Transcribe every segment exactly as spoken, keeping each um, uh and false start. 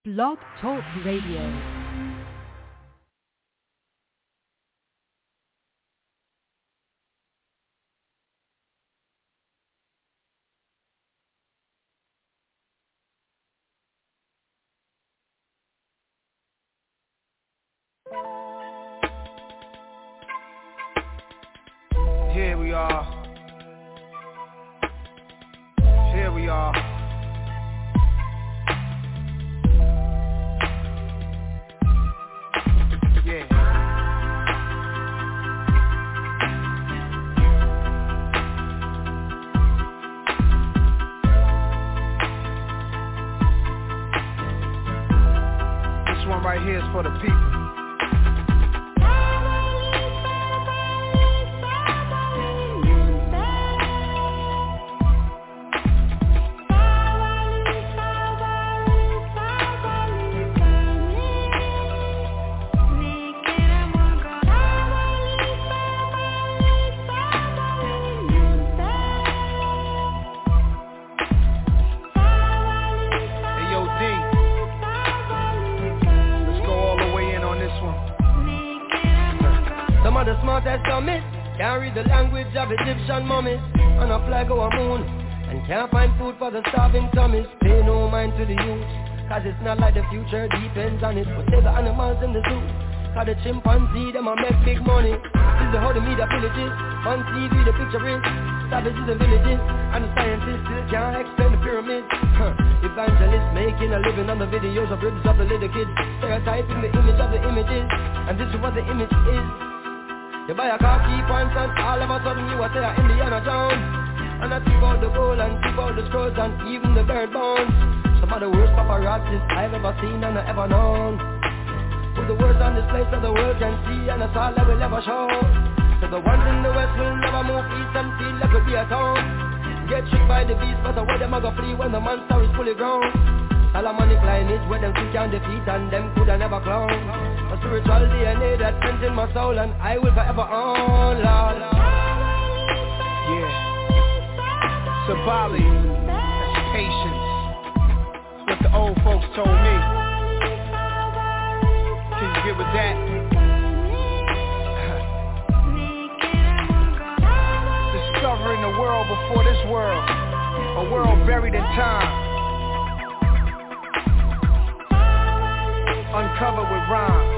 Blog Talk Radio. Here we are. Here we are. Yeah. This one right here is for the people. Can't read the language of Egyptian mummies on a flag or a moon, and can't find food for the starving tummies. Pay no mind to the youth, cause it's not like the future depends on it. But save the animals in the zoo, cause the chimpanzee them a make big money. This is how the media villages, on T V the picture is savages and villages, and the scientists still can't explain the pyramids. Huh. Evangelists making a living on the videos of ribs of the little kids, stereotyping the image of the images, and this is what the image is. You buy a car, keep on front, all of a sudden you are say Indiana Jones. And I tip out the gold and tip out the scrolls and even the bird bones. Some of the worst paparazzis I've ever seen and ever known. Put the words on display so the world can see, and that's all I will ever show. So the ones in the west will never move east and feel like we'll be at home. Get tricked by the beast, but away them a go flee when the monster is fully grown. Solomonic lineage where them quick can defeat and them coulda never clown. A spiritual D N A that prints in my soul and I will forever own, Lord. Yeah. Sabali, that's patience. That's what the old folks told me. Can you get with that? Discovering the world before this world, a world buried in time. Uncovered with rhymes.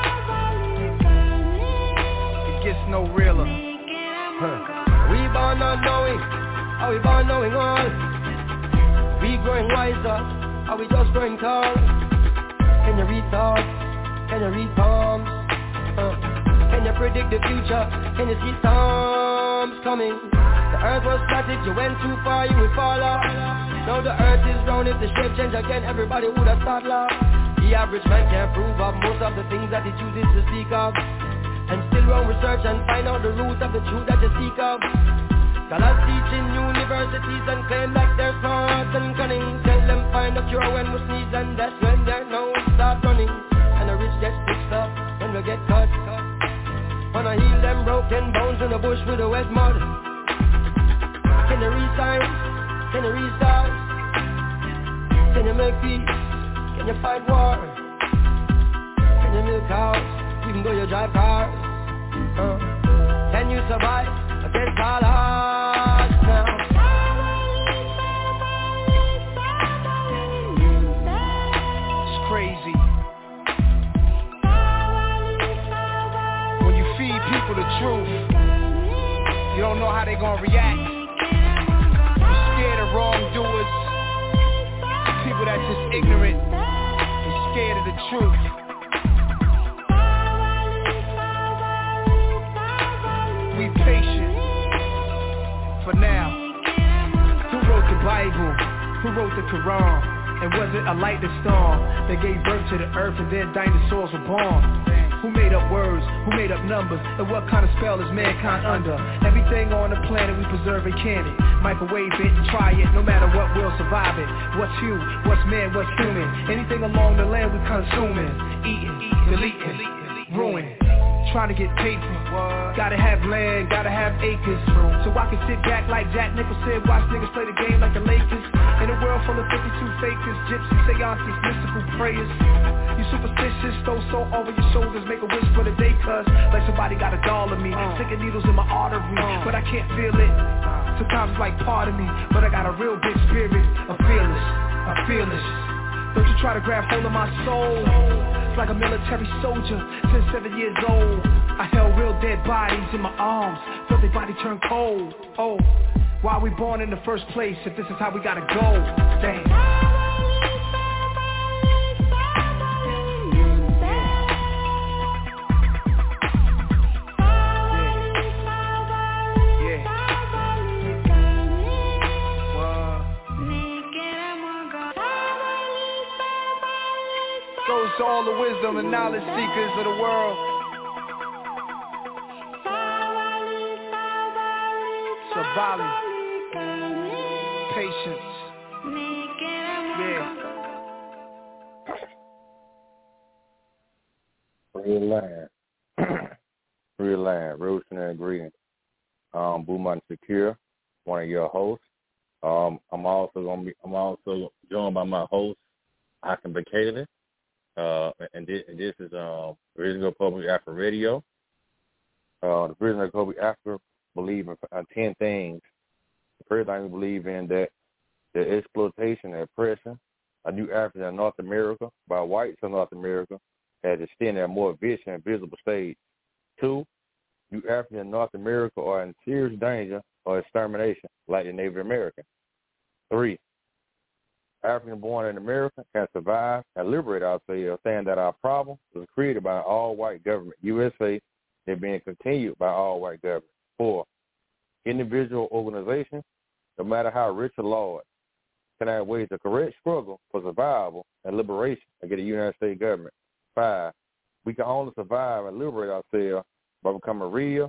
It gets no realer. Huh. We born not knowing, are we born knowing all? We growing wiser, are we just growing tall? Can you read thoughts? Can you read palms? Uh. Can you predict the future? Can you see storms coming? The earth was static, you went too far, you will fall off. Now the earth is round, if the shape change again, everybody would have started laugh. The average man can't prove of most of the things that he chooses to speak of, and still run research and find out the root of the truth that you seek of. Scholars teach in universities and claim that they're smart and cunning. Tell them find a cure when we sneeze, and that's when their nose start running. And the rich get fixed up when we get cut. Wanna heal them broken bones in the bush with the wet mud. Can you read signs? Can you read stars? Can you make peace? Can you fight war? Can you milk cows, even though you drive cars? Uh, can you survive against all odds now? It's crazy. When you feed people the truth, you don't know how they gonna react. You're scared of wrongdoers, people that's just ignorant. Scared of the truth. We patient for now. Who wrote the Bible? Who wrote the Quran? And was it a lightning storm that gave birth to the earth and then dinosaurs were born? Who made up words? Who made up numbers? And what kind of spell is mankind under? Everything on the planet we preserve and can it. Microwave it and try it, no matter what, we'll survive it. What's you? What's man? What's human? Anything along the land we consuming, eating, deleting, ruining. trying to get paper. What? Gotta have land, gotta have acres. So I can sit back like Jack Nicholson, watch niggas play the game like the Lakers. In a world full of fifty-two fakers, gypsies, seances, mystical prayers. You superstitious, throw salt over your shoulders, make a wish for the day, cuz like somebody got a doll of me, uh. sticking needles in my artery, uh. but I can't feel it. Sometimes it's like part of me, but I got a real big spirit. I'm fearless, I'm fearless. Don't you try to grab hold of my soul. It's like a military soldier, since seven years old. I held real dead bodies in my arms, felt their body turn cold. Oh, why we born in the first place if this is how we gotta go? Damn. To all the wisdom and knowledge seekers of the world. Sabali, patience, yeah. Real land, real land, roasting and greeting. Um, Buman Secure, one of your hosts. Um, I'm also gonna be. I'm also joined by my host, Hakim Bakali. Uh, and, this, and this is um, Original Public Africa Radio. Uh, the Original Public Africa believe in uh, ten things. The first thing we believe in that the exploitation and oppression of New Africa and North America by whites in North America has extended a more vicious and visible stage. Two, New Africa and North America are in serious danger of extermination, like the Native American. Three, African born in America can survive and liberate ourselves, saying that our problem was created by an all-white government, U S A, and being continued by all-white government. Four, individual organizations, no matter how rich or large, can have ways to correct struggle for survival and liberation against the United States government. Five, we can only survive and liberate ourselves by becoming real,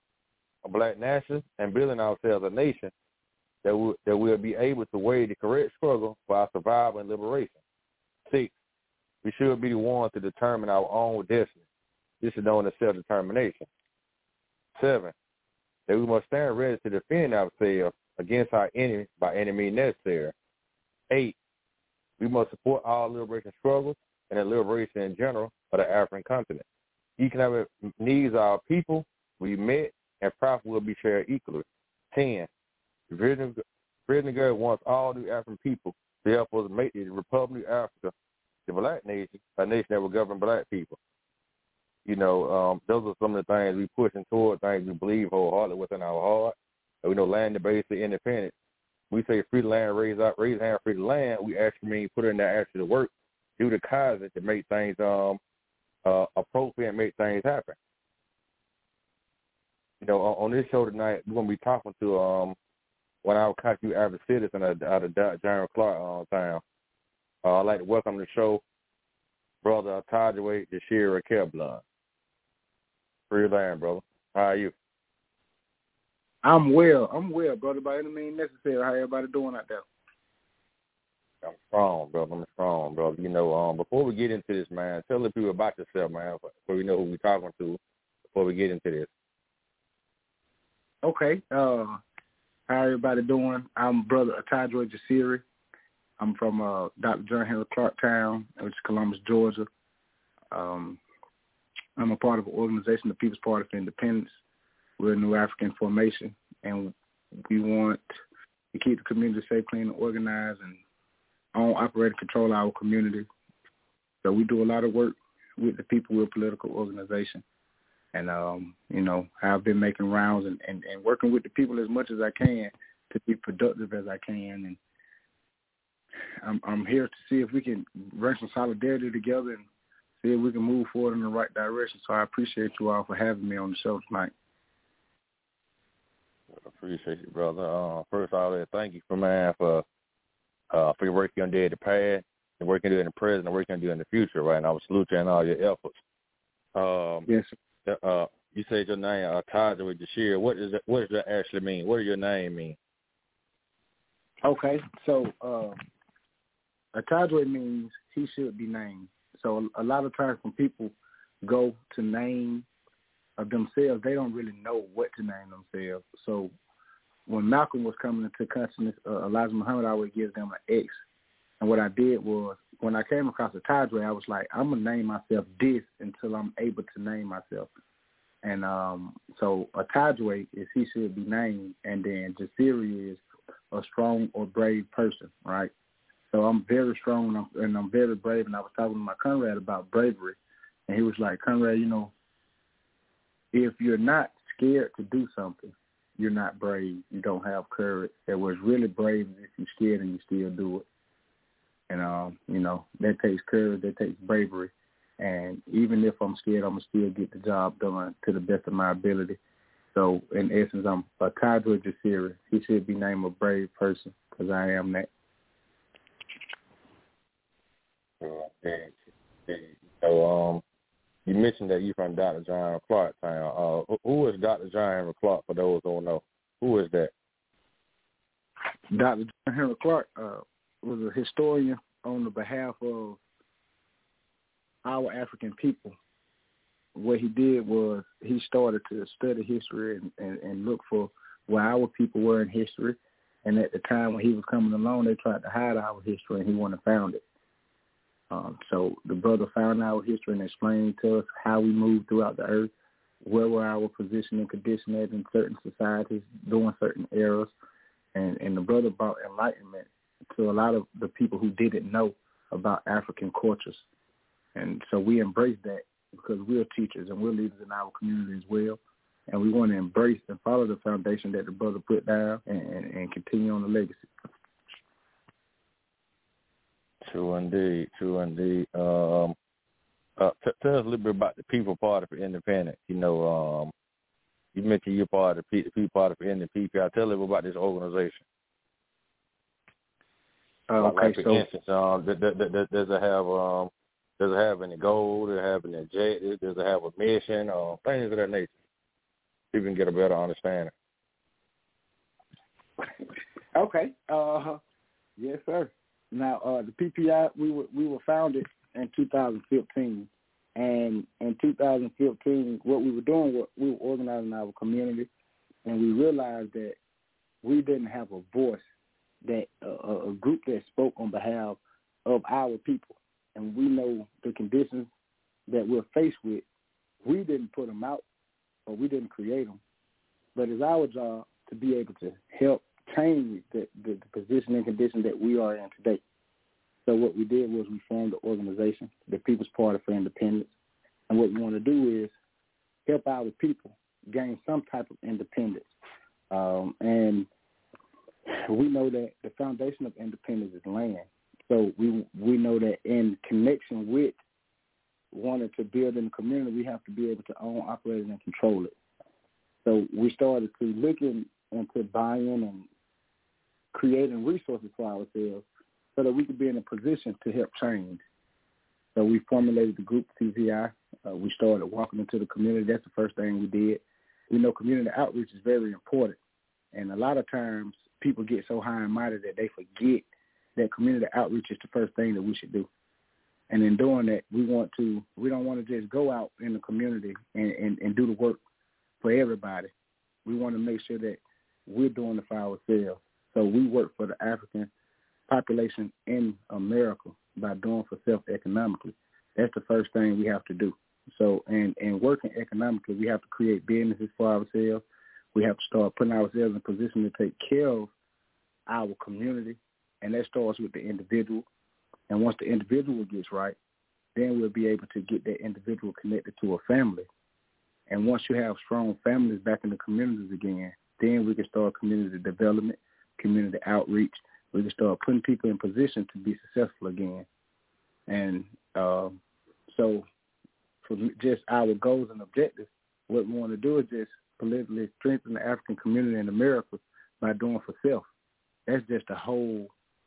a black nation, and building ourselves a nation that will, that will be able to wage the correct struggle for our survival and liberation. Six, we should be the ones to determine our own destiny. This is known as self-determination. Seven, that we must stand ready to defend ourselves against our enemy by any means necessary. Eight, we must support all liberation struggles and the liberation in general of the African continent. Economic needs of our people will be met and profit will be shared equally. Ten, the President God wants all the African people to help us make the Republic of Africa, the black nation, a nation that will govern black people. You know, um, those are some of the things we pushing toward, things we believe wholeheartedly within our heart. And we know land-based independence. We say free the land, raise up, raise hand, free the land. We actually mean put in there actually to work, do the causes to make things um uh, appropriate and make things happen. You know, on, on this show tonight, we're gonna be talking to um. When I would catch you average citizen out of John Clark uh, town. Uh, I'd like to welcome to the show Brother Tajaway Jashir Keblan. Free land, brother. How are you? I'm well. I'm well, brother, by any means necessary. How everybody doing out there? I'm strong, brother. I'm strong, brother. You know, um, before we get into this, man, tell the people about yourself, man, before we know who we're talking to, before we get into this. Okay. Uh, How everybody doing? I'm Brother Tajaway Jashir. I'm from uh, Doctor John Henry Clark Town, which is Columbus, Georgia. Um, I'm a part of an organization, the People's Party for Independence. We're a New African formation, and we want to keep the community safe, clean, and organized, and own, operate, and control our community. So we do a lot of work with the people. We're a political organization. And, um, you know, I've been making rounds and, and, and working with the people as much as I can to be productive as I can. And I'm, I'm here to see if we can bring some solidarity together and see if we can move forward in the right direction. So I appreciate you all for having me on the show tonight. I appreciate you, brother. Uh, first of all, thank you for, man, for, uh, for your work you're doing in the past, the work you're doing in the present, and the work you're doing in the future, right? And I would salute you and all your efforts. Um, yes, sir. Uh, you said your name, uh, Tajaway Jashir. What does that? What does that actually mean? What does your name mean? Okay, so uh, a Tajaway means he should be named. So a lot of times when people go to name of themselves, they don't really know what to name themselves. So when Malcolm was coming into consciousness, uh, Elijah Muhammad always gives them an X. And what I did was, when I came across a Tajway, I was like, I'm going to name myself this until I'm able to name myself. And um, so a Tajway is he should be named, and then Jasiri is a strong or brave person, right? So I'm very strong and I'm, and I'm very brave. And I was talking to my Conrad about bravery, and he was like, Conrad, you know, if you're not scared to do something, you're not brave. You don't have courage. It was really brave if you're scared and you still do it. And, um, you know, that takes courage, that takes bravery. And even if I'm scared, I'm going to still get the job done to the best of my ability. So, in essence, I'm a Tajway Jasiri. He should be named a brave person because I am that. Okay. So, um, you mentioned that you're from Doctor John Clark Town. Uh, who is Doctor John Henry Clark, for those who don't know? Who is that? Doctor John Henry Clark uh, was a historian on the behalf of our African people. What he did was he started to study history and, and, and look for where our people were in history. And at the time when he was coming along, they tried to hide our history, and he went and found it. Um, so the brother found our history and explained to us how we moved throughout the earth, where were our position and condition at in certain societies during certain eras. And, and the brother brought enlightenment to a lot of the people who didn't know about African cultures. And so we embrace that because we're teachers and we're leaders in our community as well. And we want to embrace and follow the foundation that the brother put down and, and, and continue on the legacy. True indeed, true indeed. Um, uh, t- tell us a little bit about the People Party for Independence. You know, um, you mentioned you're part of the People Party for Independence. Tell us about this organization. Uh, like, okay, like for so instance, um, does, does, does it have um, does it have any goal? Does it have an objective? Does it have a mission? Or things of that nature? You can get a better understanding. Okay. Uh, yes, sir. Now, uh, the P P I, we were we were founded in two thousand fifteen, and in two thousand fifteen, what we were doing was we were organizing our community, and we realized that we didn't have a voice, that uh, a group that spoke on behalf of our people, and we know the conditions that we're faced with. We didn't put them out, or we didn't create them, but it's our job to be able to help change the, the, the position and condition that we are in today. So what we did was we formed the organization, the People's Party for Independence. And what we want to do is help our people gain some type of independence. Um, and we know that the foundation of independence is land. So we we know that in connection with wanting to build in the community, we have to be able to own, operate, and control it. So we started to look in, into buying and creating resources for ourselves so that we could be in a position to help change. So we formulated the group C Z I. Uh, we started walking into the community. That's the first thing we did. We know community outreach is very important. And a lot of times people get so high and mighty that they forget that community outreach is the first thing that we should do. And in doing that, we want to, we don't want to just go out in the community and, and, and do the work for everybody. We want to make sure that we're doing it for ourselves. So we work for the African population in America by doing for self economically. That's the first thing we have to do. So in, in working economically, we have to create businesses for ourselves. We have to start putting ourselves in a position to take care of our community, and that starts with the individual. And once the individual gets right, then we'll be able to get that individual connected to a family. And once you have strong families back in the communities again, then we can start community development, community outreach. We can start putting people in position to be successful again. And uh, so for just our goals and objectives, what we want to do is just politically strengthen the African community in America by doing for self. That's just the whole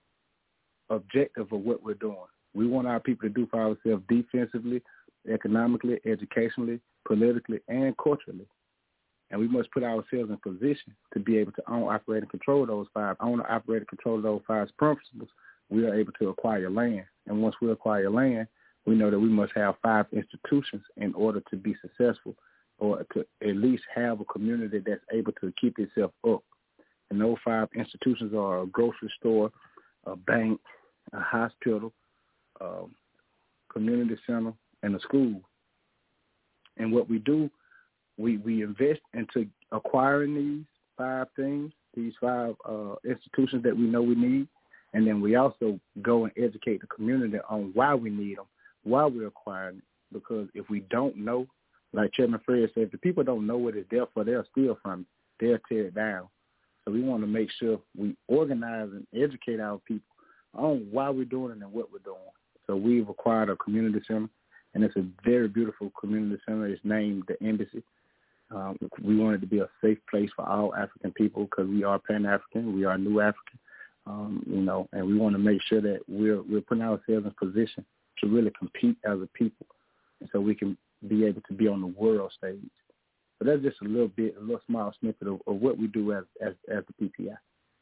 objective of what we're doing. We want our people to do for ourselves defensively, economically, educationally, politically, and culturally. And we must put ourselves in position to be able to own, operate, and control those five. Own, operate, and control those five principles. We are able to acquire land. And once we acquire land, we know that we must have five institutions in order to be successful or to at least have a community that's able to keep itself up. And those five institutions are a grocery store, a bank, a hospital, a community center, and a school. And what we do, we, we invest into acquiring these five things, these five uh, institutions that we know we need, and then we also go and educate the community on why we need them, why we're acquiring it. Because if we don't know, like Chairman Fred said, if the people don't know what it's there for, they'll steal from it. They'll tear it down. So we want to make sure we organize and educate our people on why we're doing it and what we're doing. So we've acquired a community center, and it's a very beautiful community center. It's named the Embassy. Um, we want it to be a safe place for all African people because we are Pan-African, we are New African, um, you know, and we want to make sure that we're we're putting ourselves in position to really compete as a people, and so we can be able to be on the world stage. So that's just a little bit, a little small snippet of, of what we do as as, as the P P I.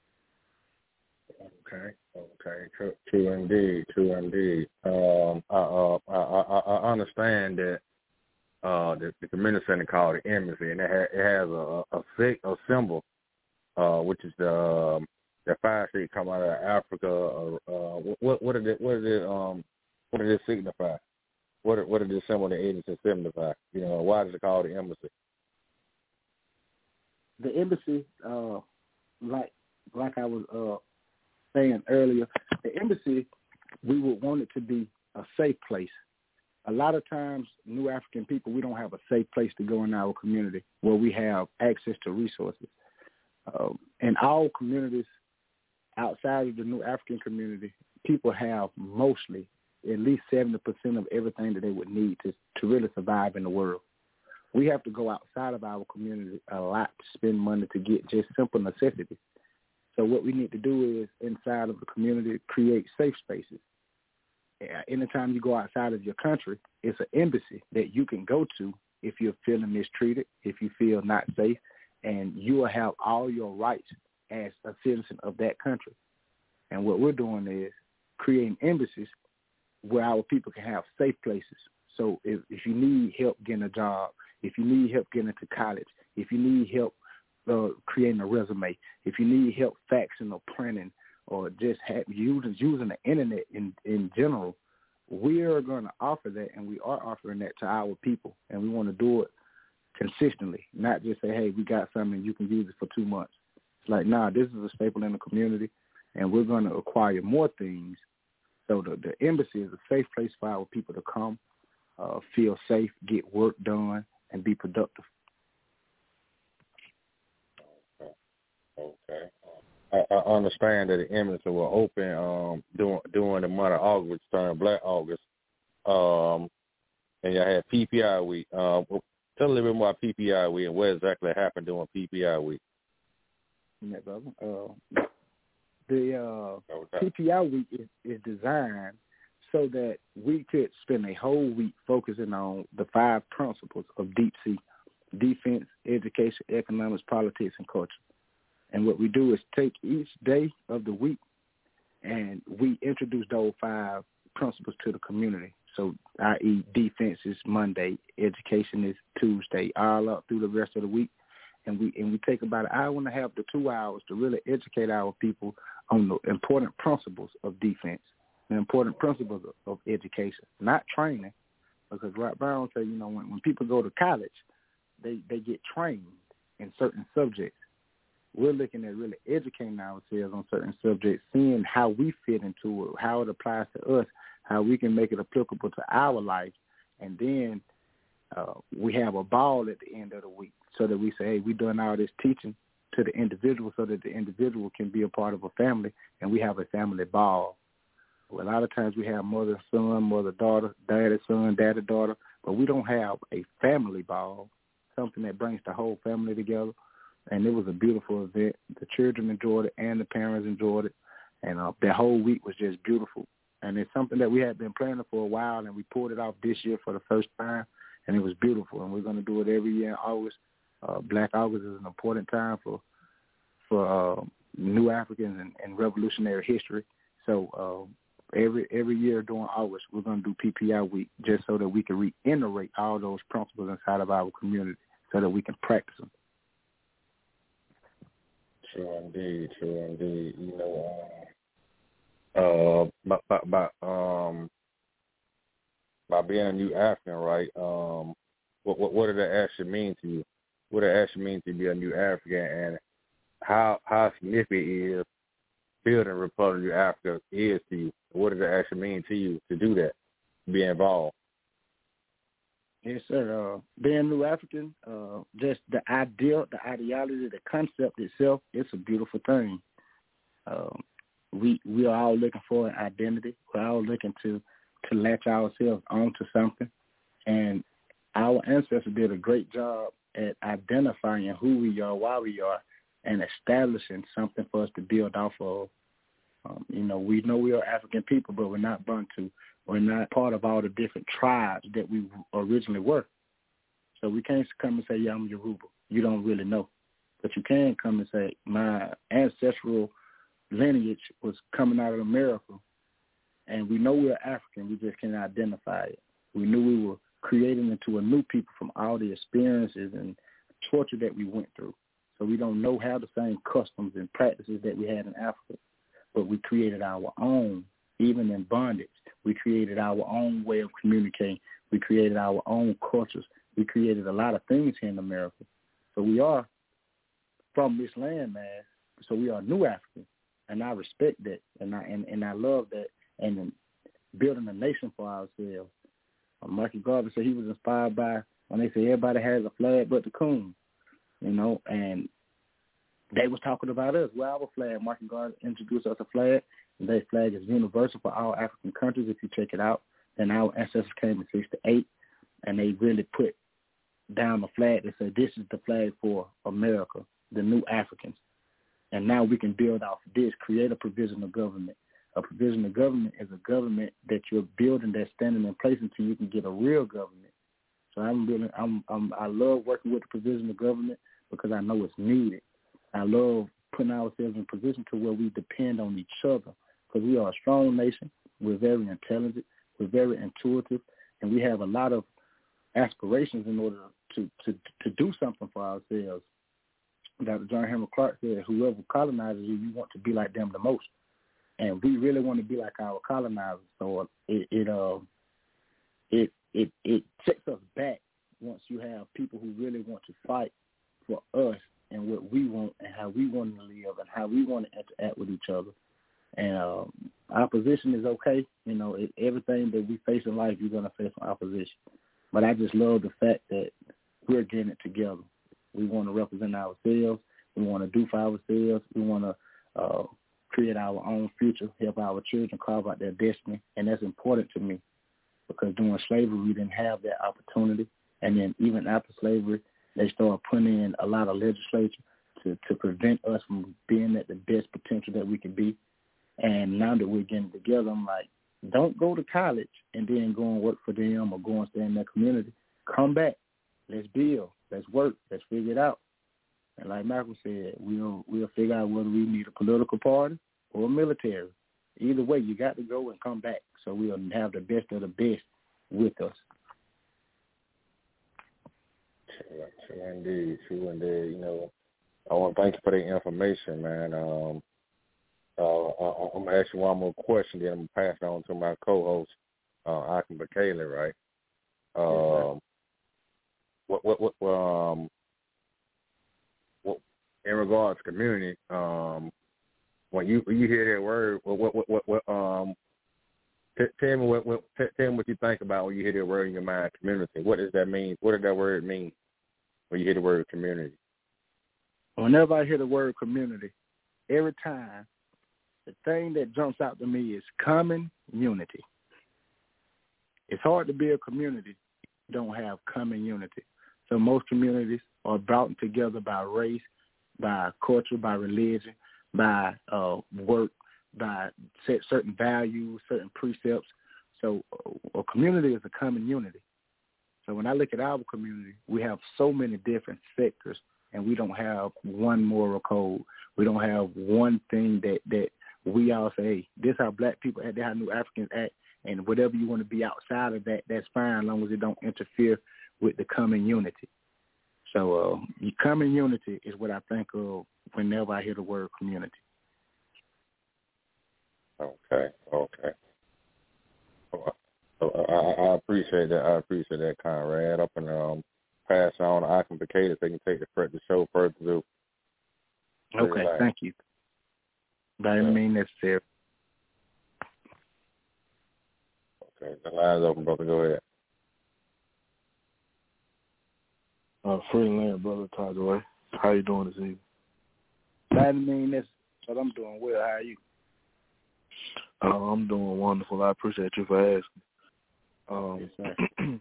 Okay, okay, true, true indeed, true indeed. Um, I, uh, I, I, I understand that uh, the, the community center called the Embassy, and it, ha- it has a a, a symbol, uh, which is the um, the fire street come out of Africa. Or, uh, what what did it what did it um what did it signify? What did, what did the symbol of the agency signify? You know, why is it called the Embassy? The embassy, uh, like like I was uh, saying earlier, the embassy, we would want it to be a safe place. A lot of times, New African people, we don't have a safe place to go in our community where we have access to resources. Um, in all communities outside of the New African community, people have mostly at least seventy percent of everything that they would need to, to really survive in the world. We have to go outside of our community a lot to spend money to get just simple necessities. So what we need to do is, inside of the community, create safe spaces. Anytime you go outside of your country, it's an embassy that you can go to if you're feeling mistreated, if you feel not safe, and you will have all your rights as a citizen of that country. And what we're doing is creating embassies where our people can have safe places. So if, if you need help getting a job, if you need help getting into college, if you need help uh, creating a resume, if you need help faxing or printing or just have, using using the internet in, in general, we are going to offer that, and we are offering that to our people, and we want to do it consistently, not just say, hey, we got something, you can use it for two months. It's like, nah, this is a staple in the community, and we're going to acquire more things. So the, the embassy is a safe place for our people to come, uh, feel safe, get work done, and be productive. Okay. Okay. I, I understand that the embassy will open um, during during the month of August, during Black August, um, and you had P P I week. Uh, tell a little bit more about P P I week and what exactly happened during P P I week. Yeah, brother. Uh, the uh, okay. P P I week is, is designed so that we could spend a whole week focusing on the five principles of Deep C: defense, education, economics, politics, and culture. And what we do is take each day of the week and we introduce those five principles to the community. So, that is defense is Monday, education is Tuesday, all up through the rest of the week. And we and we take about an hour and a half to two hours to really educate our people on the important principles of defense, the important principles of, of education, not training. Because Rob Brown said, you know, when, when people go to college, they, they get trained in certain subjects. We're looking at really educating ourselves on certain subjects, seeing how we fit into it, how it applies to us, how we can make it applicable to our life. And then uh, we have a ball at the end of the week so that we say, hey, we're doing all this teaching to the individual so that the individual can be a part of a family, and we have a family ball. Well, a lot of times we have mother, son, mother, daughter, daddy, son, daddy, daughter, but we don't have a family ball, something that brings the whole family together. And it was a beautiful event. The children enjoyed it and the parents enjoyed it. And uh, that whole week was just beautiful. And it's something that we had been planning for a while, and we pulled it off this year for the first time, and it was beautiful. And we're going to do it every year in August. Uh, Black August is an important time for for uh, New Africans and, and revolutionary history. So every every year during August, we're going to do P P I week just so that we can reiterate all those principles inside of our community so that we can practice them. True indeed, true indeed. You know, uh, by, by, by, um, by being a new African, right, um, what, what, what does that actually mean to you? What does it actually mean to be a new African, and how how significant is building Republic of New Africa is to you? What does it actually mean to you to do that, to be involved? Yes, sir. Uh, being New African, uh, just the idea, the ideology, the concept itself, it's a beautiful thing. Um, we we are all looking for an identity. We're all looking to, to latch ourselves onto something. And our ancestors did a great job at identifying who we are, why we are, and establishing something for us to build off of. Um, you know, we know we are African people, but we're not Bantu. We're not part of all the different tribes that we originally were. So we can't come and say, yeah, I'm Yoruba. You don't really know. But you can come and say, my ancestral lineage was coming out of America, and we know we're African. We just can't identify it. We knew we were creating into a new people from all the experiences and torture that we went through. So we don't know how the same customs and practices that we had in Africa, but we created our own, even in bondage. We created our own way of communicating. We created our own cultures. We created a lot of things here in America. So we are from this land, man. So we are new Africans, and I respect that, and I and, and I love that, and building a nation for ourselves. Uh, Marcus Garvey said he was inspired by when they say everybody has a flag but the coon, you know, and they was talking about us. Well, our flag, Marcus Garvey introduced us a flag. That flag is universal for all African countries. If you check it out, then our ancestors came in sixty-eight, and they really put down the flag that said, this is the flag for America, the new Africans. And now we can build off of this, create a provisional government. A provisional government is a government that you're building that's standing in place until you can get a real government. So I'm really, I'm, I'm, I love working with the provisional government because I know it's needed. I love putting ourselves in position to where we depend on each other because we are a strong nation. We're very intelligent. We're very intuitive, and we have a lot of aspirations in order to, to, to do something for ourselves. Doctor John Henry Clark said, whoever colonizes you, you want to be like them the most. And we really want to be like our colonizers. So it it uh, it it it sets us back once you have people who really want to fight for us and what we want and how we want to live and how we want to interact with each other. And uh, opposition is okay. You know, it, everything that we face in life, you're going to face opposition. But I just love the fact that we're getting it together. We want to represent ourselves. We want to do for ourselves. We want to uh, create our own future, help our children carve out their destiny. And that's important to me because during slavery, we didn't have that opportunity. And then even after slavery, they started putting in a lot of legislation to, to prevent us from being at the best potential that we could be. And now that we're getting together, I'm like, don't go to college and then go and work for them or go and stay in that community. Come back. Let's build. Let's work. Let's figure it out. And like Malcolm said, we'll, we'll figure out whether we need a political party or a military. Either way, you got to go and come back so we'll have the best of the best with us. True, true indeed, true indeed. You know, I want to thank you for the information, man. Um, uh, I, I'm gonna ask you one more question, then I'm gonna pass it on to my co-host, uh, Akim Bakele, right? Um, what, what, what, um, what, in regards to community, um, when you when you hear that word, what, what, what, what, what um, t- tell me what, what, t- tell me what you think about when you hear that word in your mind, community. What does that mean? What does that word mean when you hear the word community? Whenever I hear the word community, every time, the thing that jumps out to me is common unity. It's hard to be a community if you don't have common unity. So most communities are brought together by race, by culture, by religion, by uh, work, by set certain values, certain precepts. So a community is a common unity. So when I look at our community, we have so many different sectors, and we don't have one moral code. We don't have one thing that, that we all say, hey, this how black people act, this how New Africans act, and whatever you want to be outside of that, that's fine as long as it don't interfere with the common unity. So uh, common unity is what I think of whenever I hear the word community. Okay, okay. So I, I appreciate that. I appreciate that, Conrad. Up and um, pass on to Akim Bacadus. They can take the, the show further through. Okay, Relax. Thank you. By any means necessary. Okay, the line's open, brother. Go ahead. Uh, Freeland, brother Tajaway. How you doing this evening? By any means necessary. But I'm doing well. How are you? Uh, I'm doing wonderful. I appreciate you for asking. Um, yes, sir.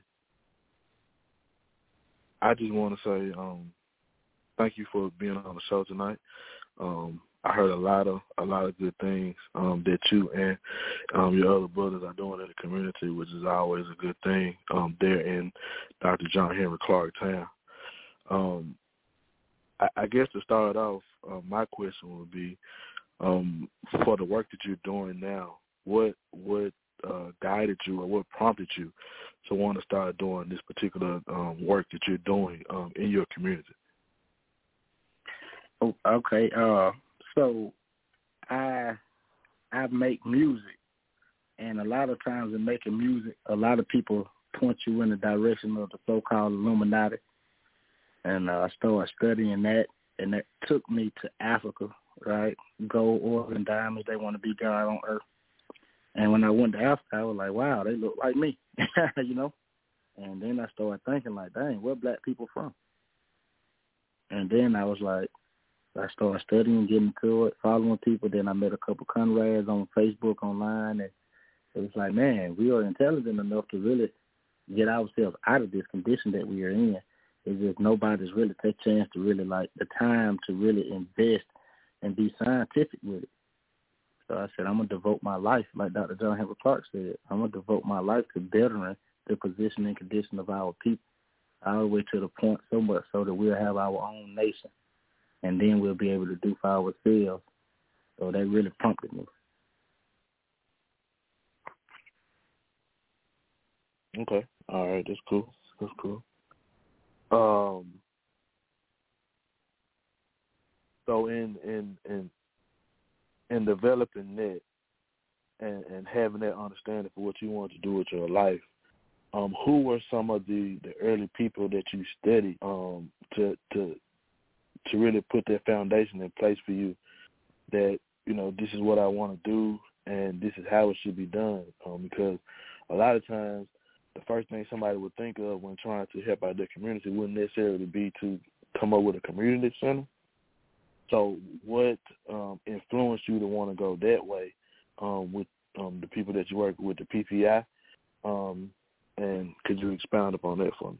I just want to say um, thank you for being on the show tonight. Um, I heard a lot of a lot of good things um, that you and um, your other brothers are doing in the community, which is always a good thing um, there in Doctor John Henry Clark Town. Um, I, I guess to start off, uh, my question would be, um, for the work that you're doing now, what what uh, guided you or what prompted you to want to start doing this particular um, work that you're doing um, in your community? Oh, okay. Uh, so I I make music, and a lot of times in making music, a lot of people point you in the direction of the so-called Illuminati, and uh, I started studying that, and that took me to Africa, right? Gold, oil, and diamonds, they want to be God on earth. And when I went to Africa, I was like, wow, they look like me, you know? And then I started thinking, like, dang, where black people from? And then I was like, I started studying, getting to it, following people. Then I met a couple Conrads on Facebook, online, and it was like, man, we are intelligent enough to really get ourselves out of this condition that we are in. It's just nobody's really take a chance to really, like, the time to really invest and be scientific with it. So I said, I'm going to devote my life, like Doctor John Henry Clark said, I'm going to devote my life to bettering the position and condition of our people, all the way to the point so much so that we'll have our own nation, and then we'll be able to do for ourselves. So that really prompted me. Okay. All right. That's cool. That's cool. Um. So in in in in developing that and, and having that understanding for what you want to do with your life, um, who were some of the, the early people that you studied um, to to to really put that foundation in place for you that, you know, this is what I want to do and this is how it should be done? Um, because a lot of times the first thing somebody would think of when trying to help out their community wouldn't necessarily be to come up with a community center. So what um, influenced you to want to go that way um, with um, the people that you work with, the P P I? Um, and could you expound upon that for me?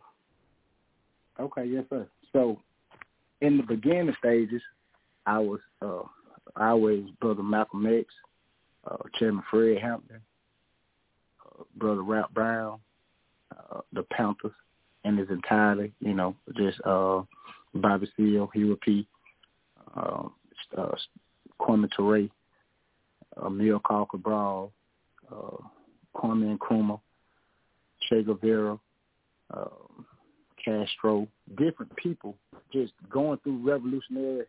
Okay, yes, sir. So in the beginning stages, I was uh, I was Brother Malcolm X, uh, Chairman Fred Hampton, uh, Brother Rap Brown, uh, the Panthers, and his entirety, you know, just uh, Bobby Seale, Hero P, uh, uh, Kwame Ture, uh, Emil Carl Cabral, uh, Kwame Nkrumah, Che Guevara, uh, Castro, different people just going through revolutionary,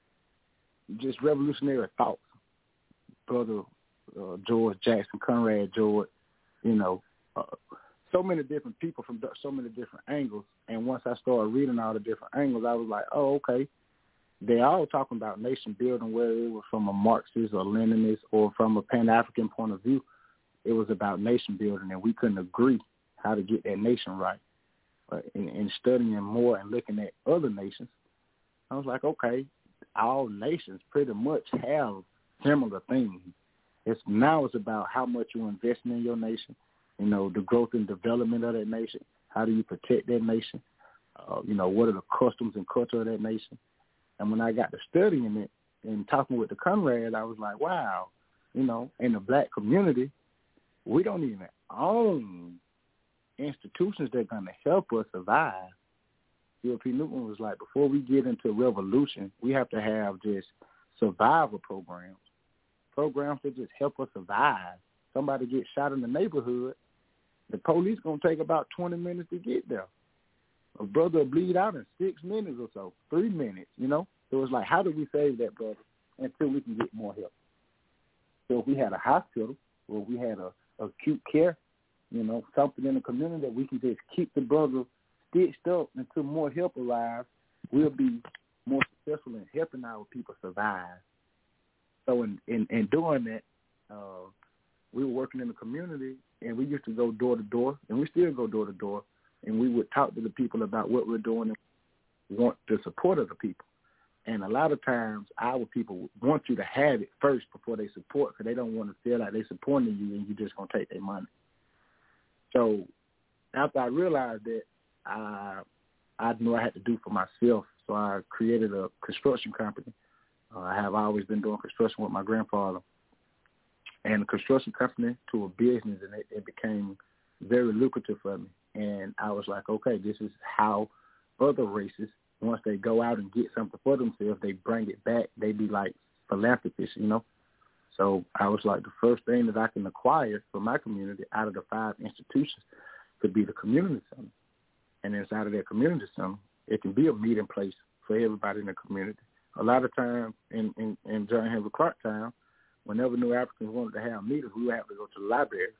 just revolutionary thoughts. Brother uh, George Jackson, Conrad George, you know, uh, so many different people from so many different angles. And once I started reading all the different angles, I was like, oh, okay. They all talking about nation building, whether it was from a Marxist or Leninist or from a Pan-African point of view. It was about nation building, and we couldn't agree how to get that nation right. But in, in studying more and looking at other nations, I was like, okay, all nations pretty much have similar things. It's now it's about how much you're investing in your nation, you know, the growth and development of that nation. How do you protect that nation? Uh, you know, what are the customs and culture of that nation? And when I got to studying it and talking with the Conrad, I was like, wow, you know, in the black community, we don't even own institutions that are going to help us survive. C L P Newton was like, before we get into revolution, we have to have just survival programs programs that just help us survive. Somebody gets shot in the neighborhood, the police going to take about twenty minutes to get there. A brother will bleed out in six minutes or so, three minutes, you know? So it's like, how do we save that brother until we can get more help? So if we had a hospital or if we had a, a acute care, you know, something in the community that we can just keep the brother stitched up until more help arrives, we'll be more successful in helping our people survive. So in, in, in doing that, uh, we were working in the community, and we used to go door to door, and we still go door to door, and we would talk to the people about what we're doing and want the support of the people. And a lot of times our people want you to have it first before they support, because they don't want to feel like they're supporting you and you're just going to take their money. So after I realized that, I, I knew I had to do for myself, so I created a construction company. Uh, I have always been doing construction with my grandfather. And a construction company to a business, and it, it became very lucrative for me. And I was like, okay, this is how other races, once they go out and get something for themselves, they bring it back. They be like philanthropists, you know. So I was like, the first thing that I can acquire for my community out of the five institutions could be the community center. And inside of that community center, it can be a meeting place for everybody in the community. A lot of times in, in, in John Henry Clark Town, whenever New Africans wanted to have meetings, we would have to go to the library.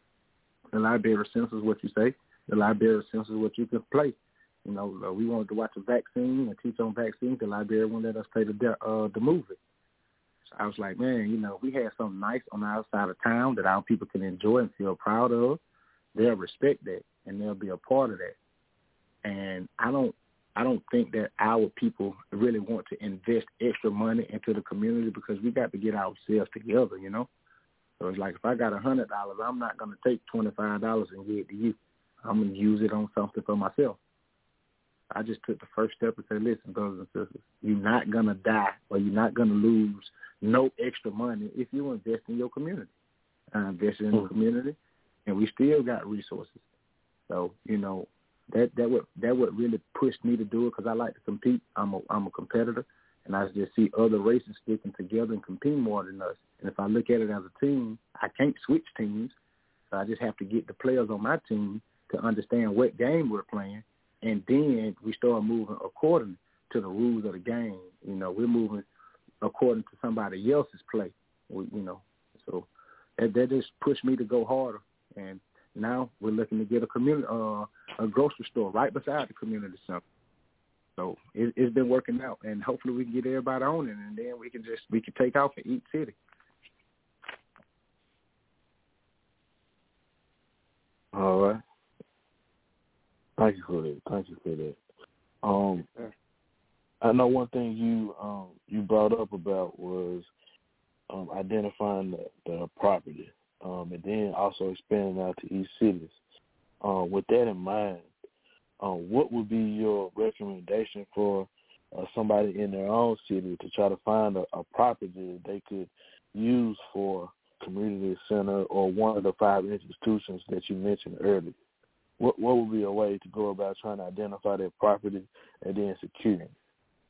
The library censors what you say. The library censors what you can play. You know, we wanted to watch a vaccine and teach on vaccines. The library wouldn't let us play the uh, the movie. So I was like, man, you know, we had something nice on the outside of town that our people can enjoy and feel proud of. They'll respect that, and they'll be a part of that. And I don't I don't think that our people really want to invest extra money into the community, because we got to get ourselves together, you know. So it's like, if I got one hundred dollars, I'm not going to take twenty-five dollars and give it to you. I'm going to use it on something for myself. I just took the first step and said, listen, brothers and sisters, you're not going to die or you're not going to lose no extra money if you invest in your community. I invested in mm-hmm. the community, and we still got resources. So, you know, that that what that what really pushed me to do it, because I like to compete. I'm a I'm a competitor, and I just see other races sticking together and competing more than us. And if I look at it as a team, I can't switch teams. So I just have to get the players on my team to understand what game we're playing, and then we start moving according to the rules of the game. You know, we're moving according to somebody else's play. We, you know, so that, that just pushed me to go harder. And now we're looking to get a community, uh, a grocery store right beside the community center. So it, it's been working out, and hopefully we can get everybody on it, and then we can just we can take off in each city. All right. Thank you for that. Thank you for that. Um, I know one thing you um, you brought up about was um, identifying the, the property, um, and then also expanding out to each cities. Uh, with that in mind, uh, what would be your recommendation for uh, somebody in their own city to try to find a, a property that they could use for community center or one of the five institutions that you mentioned earlier? What what would be a way to go about trying to identify that property and then securing it?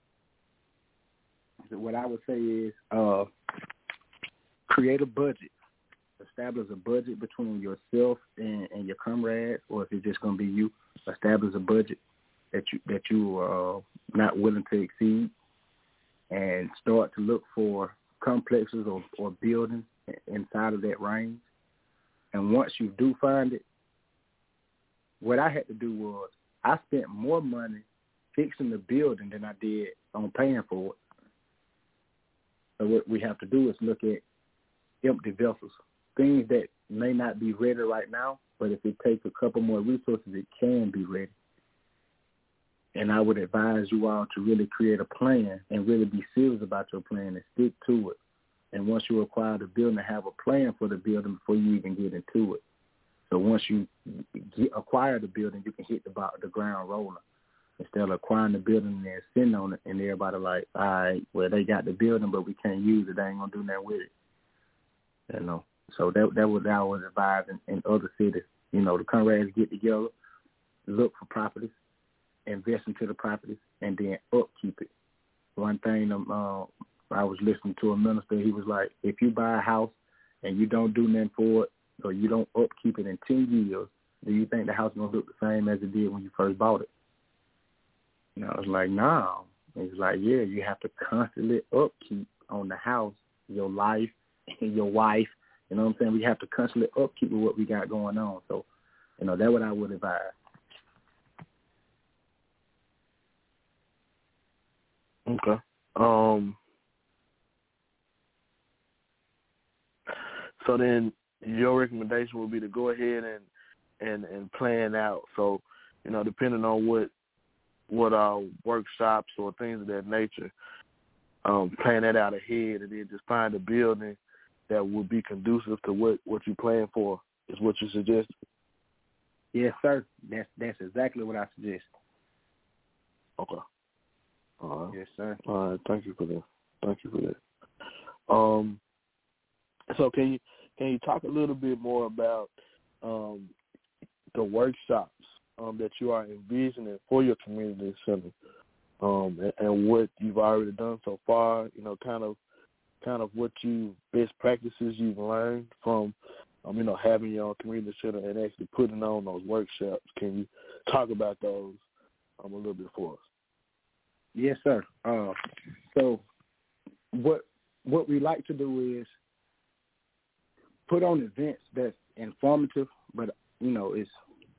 What I would say is uh, create a budget. Establish a budget between yourself and, and your comrades, or if it's just going to be you, establish a budget that you that you are not willing to exceed, and start to look for complexes or, or buildings inside of that range. And once you do find it, what I had to do was I spent more money fixing the building than I did on paying for it. So what we have to do is look at empty vessels, things that may not be ready right now, but if it takes a couple more resources, it can be ready. And I would advise you all to really create a plan and really be serious about your plan and stick to it. And once you acquire the building, have a plan for the building before you even get into it. So once you get, acquire the building, you can hit the, the ground rolling. Instead of acquiring the building and then sitting on it, and everybody like, all right, well, they got the building, but we can't use it. They ain't going to do nothing with it. You know, so that that was I was advising in other cities. You know, the comrades get together, look for properties, invest into the properties, and then upkeep it. One thing um, uh, I was listening to a minister. He was like, if you buy a house and you don't do nothing for it or you don't upkeep it in ten years, do you think the house is going to look the same as it did when you first bought it? And I was like, no. He's like, yeah, you have to constantly upkeep on the house, your life, and your wife. You know what I'm saying? We have to constantly upkeep with what we got going on. So, you know, that's what I would advise. Okay. Um. So then your recommendation would be to go ahead and, and, and plan out. So, you know, depending on what what our workshops or things of that nature, um, plan that out ahead and then just find a building that would be conducive to what, what you plan for is what you suggest? Yes, sir. That's that's exactly what I suggest. Okay. All right. Yes, sir. All right. Thank you for that. Thank you for that. Um. So can you can you talk a little bit more about um, the workshops um, that you are envisioning for your community center, um, and, and what you've already done so far? You know, kind of kind of what you best practices you've learned from um, you know having your own community center and actually putting on those workshops. Can you talk about those um, a little bit for us? Yes, sir. Uh, so what what we like to do is put on events that's informative, but, you know, it's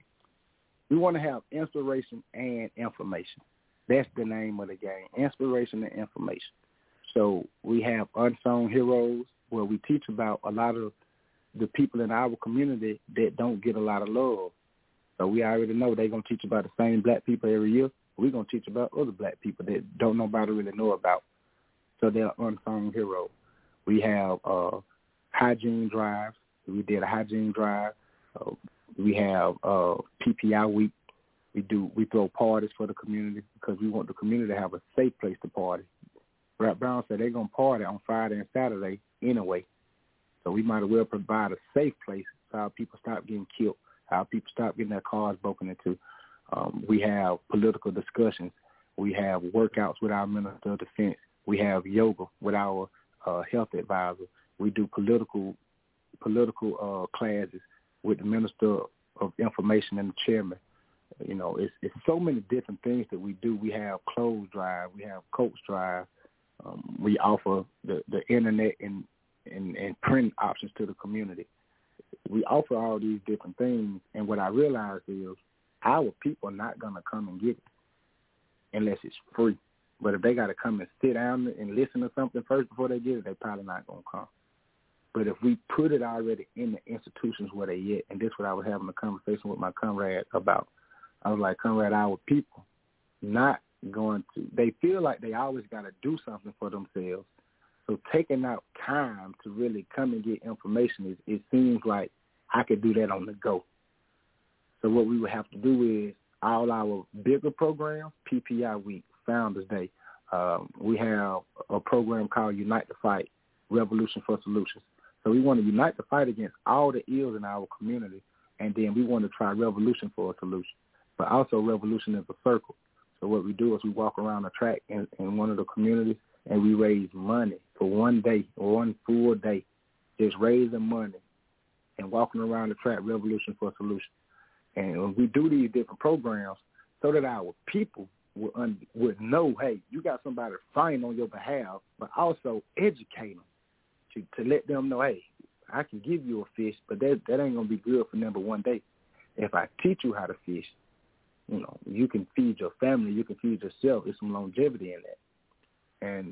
we want to have inspiration and information. That's the name of the game, inspiration and information. So we have Unsung Heroes, where we teach about a lot of the people in our community that don't get a lot of love. So we already know they're going to teach about the same black people every year. We're going to teach about other black people that don't nobody really know about. So they're unsung heroes. We have uh, hygiene drives. We did a hygiene drive. Uh, we have uh, P P I week. We do we throw parties for the community because we want the community to have a safe place to party. Rap Brown said they're going to party on Friday and Saturday anyway. So we might as well provide a safe place so our people stop getting killed, how people stop getting their cars broken into. Um, we have political discussions. We have workouts with our Minister of Defense. We have yoga with our uh, health advisor. We do political political uh, classes with the Minister of Information and the chairman. You know, it's, it's so many different things that we do. We have clothes drive. We have coats drive. Um, we offer the, the internet and, and, and print options to the community. We offer all these different things, and what I realized is our people are not going to come and get it unless it's free. But if they got to come and sit down and listen to something first before they get it, they probably not going to come. But if we put it already in the institutions where they at, and this is what I was having a conversation with my comrade about, I was like, comrade, our people not going to, they feel like they always got to do something for themselves. So taking out time to really come and get information, is, it seems like I could do that on the go. So what we would have to do is all our bigger programs, P P I Week, Founders Day, um, we have a program called Unite the Fight, Revolution for Solutions. So we want to unite the fight against all the ills in our community, and then we want to try revolution for a solution. But also revolution is a circle. So what we do is we walk around the track in, in one of the communities, and we raise money for one day, one full day, just raising money and walking around the track, revolution for a solution. And we do these different programs so that our people would, un- would know, hey, you got somebody fighting on your behalf, but also educate them to, to let them know, hey, I can give you a fish, but that, that ain't going to be good for number one day. If I teach you how to fish, you know, you can feed your family, you can feed yourself. There's some longevity in that. And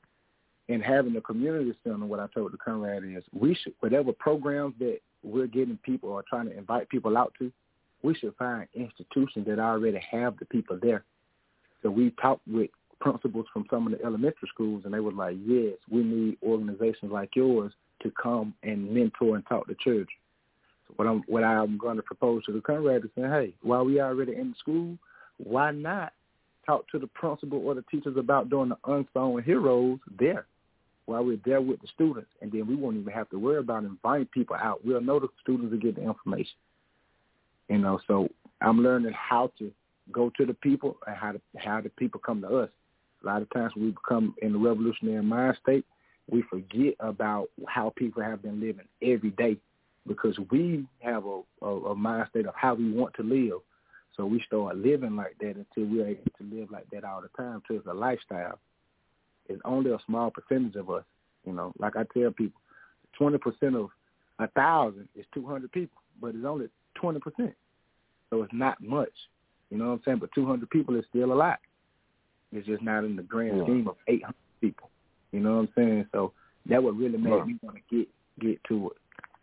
in having a community center, what I told the comrade is we should, whatever programs that we're getting people or trying to invite people out to, we should find institutions that already have the people there. So we talked with principals from some of the elementary schools, and they were like, yes, we need organizations like yours to come and mentor and talk to children. So what I'm, what I'm going to propose to the comrade is saying, hey, while we already in the school, why not talk to the principal or the teachers about doing the unsung heroes there while we're there with the students, and then we won't even have to worry about inviting people out. We'll know the students will get the information. You know, so I'm learning how to go to the people and how to, how the people come to us. A lot of times when we become in the revolutionary mind state, we forget about how people have been living every day because we have a, a, a mind state of how we want to live. So we start living like that until we're able to live like that all the time. So it's a lifestyle. It's only a small percentage of us. You know, like I tell people, twenty percent of a thousand is two hundred people, but it's only twenty percent. So it's not much. You know what I'm saying? But two hundred people is still a lot. It's just not in the grand yeah. scheme of eight hundred people. You know what I'm saying? So that would really make yeah. me want to get get to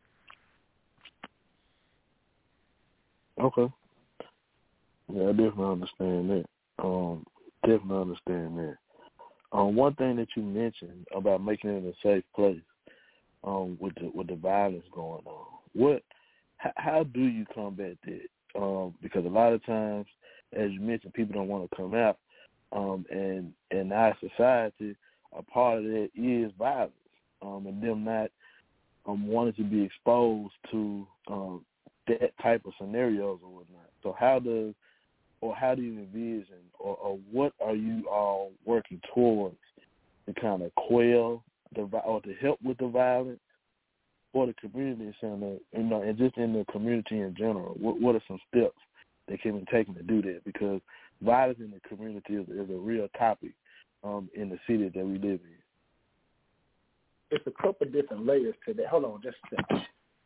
it. Okay. Yeah, I definitely understand that. Um, definitely understand that. Um, one thing that you mentioned about making it a safe place, um, with the with the violence going on, what, how, how do you combat that? Um, because a lot of times, as you mentioned, people don't want to come out, um, and in our society, a part of that is violence, um, and them not um, wanting to be exposed to um, that type of scenarios or whatnot. So how does, or how do you envision, or, or what are you all working towards to kind of quell the, or to help with the violence for the community center, you know, and just in the community in general? What, what are some steps that can be taken to do that? Because violence in the community is, is a real topic um, in the city that we live in. It's a couple of different layers to that. Hold on just a second.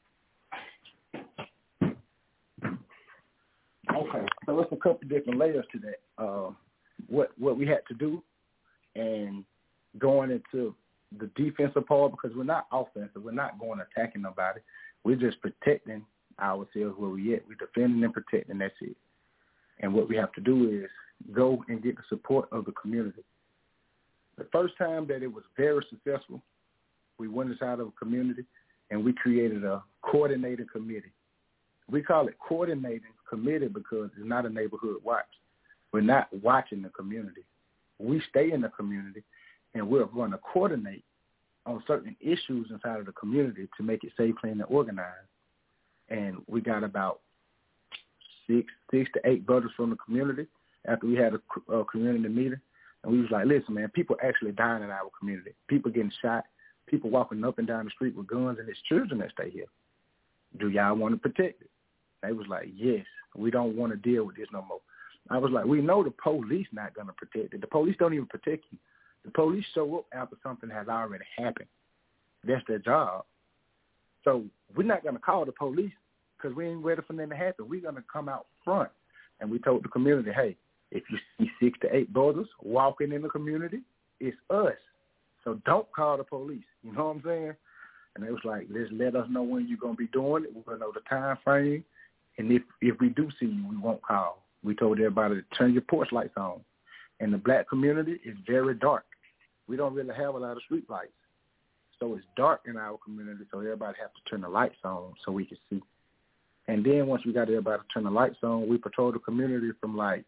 Okay, so it's a couple different layers to that. Uh, what what we had to do, and going into the defensive part, because we're not offensive, we're not going attacking nobody. We're just protecting ourselves where we at. We're defending and protecting. That's it. And what we have to do is go and get the support of the community. The first time that it was very successful, we went inside of a community and we created a coordinating committee. We call it coordinating committee because it's not a neighborhood watch. We're not watching the community. We stay in the community, and we're going to coordinate on certain issues inside of the community to make it safe, clean, and organized. And we got about six, six to eight brothers from the community after we had a, a community meeting, and we was like, listen, man, people actually dying in our community. People getting shot. People walking up and down the street with guns, and it's children that stay here. Do y'all want to protect it? They was like, yes, we don't want to deal with this no more. I was like, we know the police not going to protect it. The police don't even protect you. The police show up after something has already happened. That's their job. So we're not going to call the police because we ain't ready for them to happen. We're going to come out front. And we told the community, hey, if you see six to eight brothers walking in the community, it's us. So don't call the police. You know what I'm saying? And they was like, just let us know when you're going to be doing it. We're going to know the time frame. And if, if we do see you, we won't call. We told everybody to turn your porch lights on. And the black community is very dark. We don't really have a lot of street lights. So it's dark in our community, so everybody has to turn the lights on so we can see. And then once we got everybody to turn the lights on, we patrol the community from like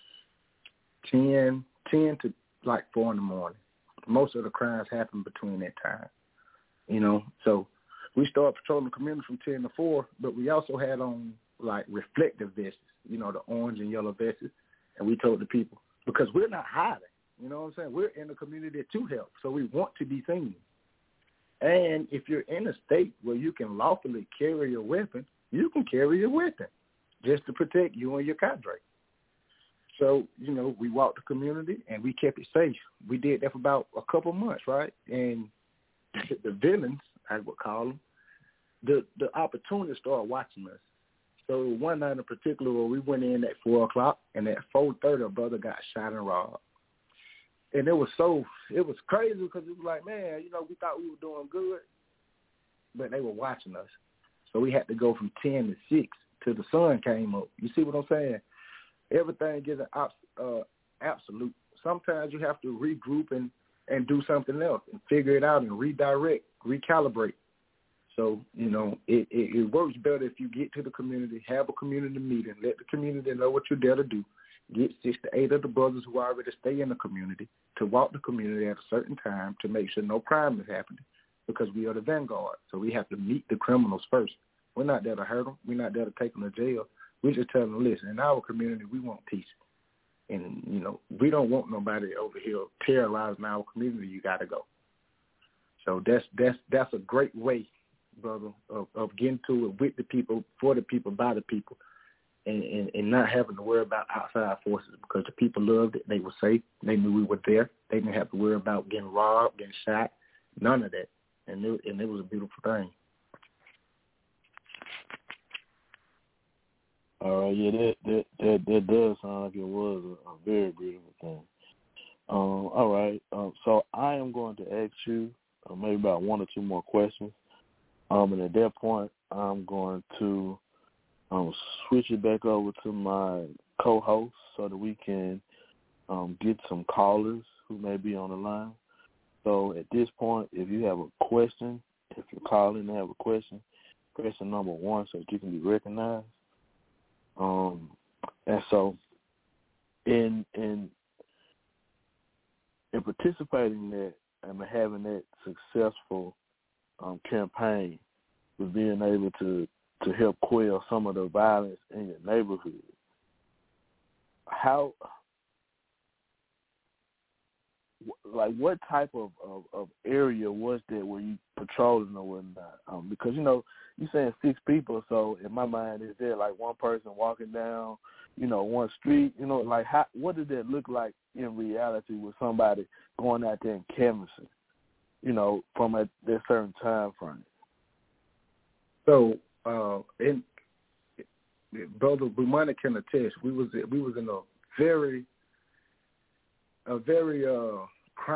ten, ten to like four in the morning. Most of the crimes happen between that time. You know, so we started patrolling the community from ten to four, but we also had on like reflective vests, you know, the orange and yellow vests, and we told the people, because we're not hiding, you know what I'm saying? We're in the community to help, so we want to be seen. And if you're in a state where you can lawfully carry a weapon, you can carry a weapon just to protect you and your cadre. So, you know, we walked the community and we kept it safe. We did that for about a couple months, right? And the villains, I would call them, the, the opportunists started watching us. So one night in particular where we went in at four o'clock, and at four thirty a brother got shot and robbed. And it was so, it was crazy because it was like, man, you know, we thought we were doing good, but they were watching us. So we had to go from ten to six till the sun came up. You see what I'm saying? Everything is an uh, absolute. Sometimes you have to regroup and, and do something else and figure it out and redirect, recalibrate. So, you know, it, it, it works better if you get to the community, have a community meeting, let the community know what you're there to do, get six to eight of the brothers who already stay in the community to walk the community at a certain time to make sure no crime is happening, because we are the vanguard. So we have to meet the criminals first. We're not there to hurt them. We're not there to take them to jail. We just tell them, listen, in our community, we want peace. And, you know, we don't want nobody over here terrorizing our community. You got to go. So that's that's that's a great way, brother, of, of getting to it with the people, for the people, by the people, and, and, and not having to worry about outside forces, because the people loved it. They were safe. They knew we were there. They didn't have to worry about getting robbed, getting shot, none of that. And it, and it was a beautiful thing. All right, yeah, that that that, that does sound like it was a, a very beautiful thing. Um, all right, um, so I am going to ask you uh, maybe about one or two more questions, um, and at that point, I'm going to um, switch it back over to my co-host so that we can um, get some callers who may be on the line. So at this point, if you have a question, if you're calling and have a question, press the number one so that you can be recognized. Um, and so in in in participating in that and having that successful um, campaign with being able to, to help quell some of the violence in your neighborhood, how, like, what type of, of, of area was that where you patrolling or whatnot? Um, because, you know, you're saying six people, so in my mind, is there like one person walking down, you know, one street? You know, like, how, what did that look like in reality with somebody going out there and canvassing, you know, from a that certain time frame? So, uh, in, Brother Bumana can attest, we was we was in a very a very uh,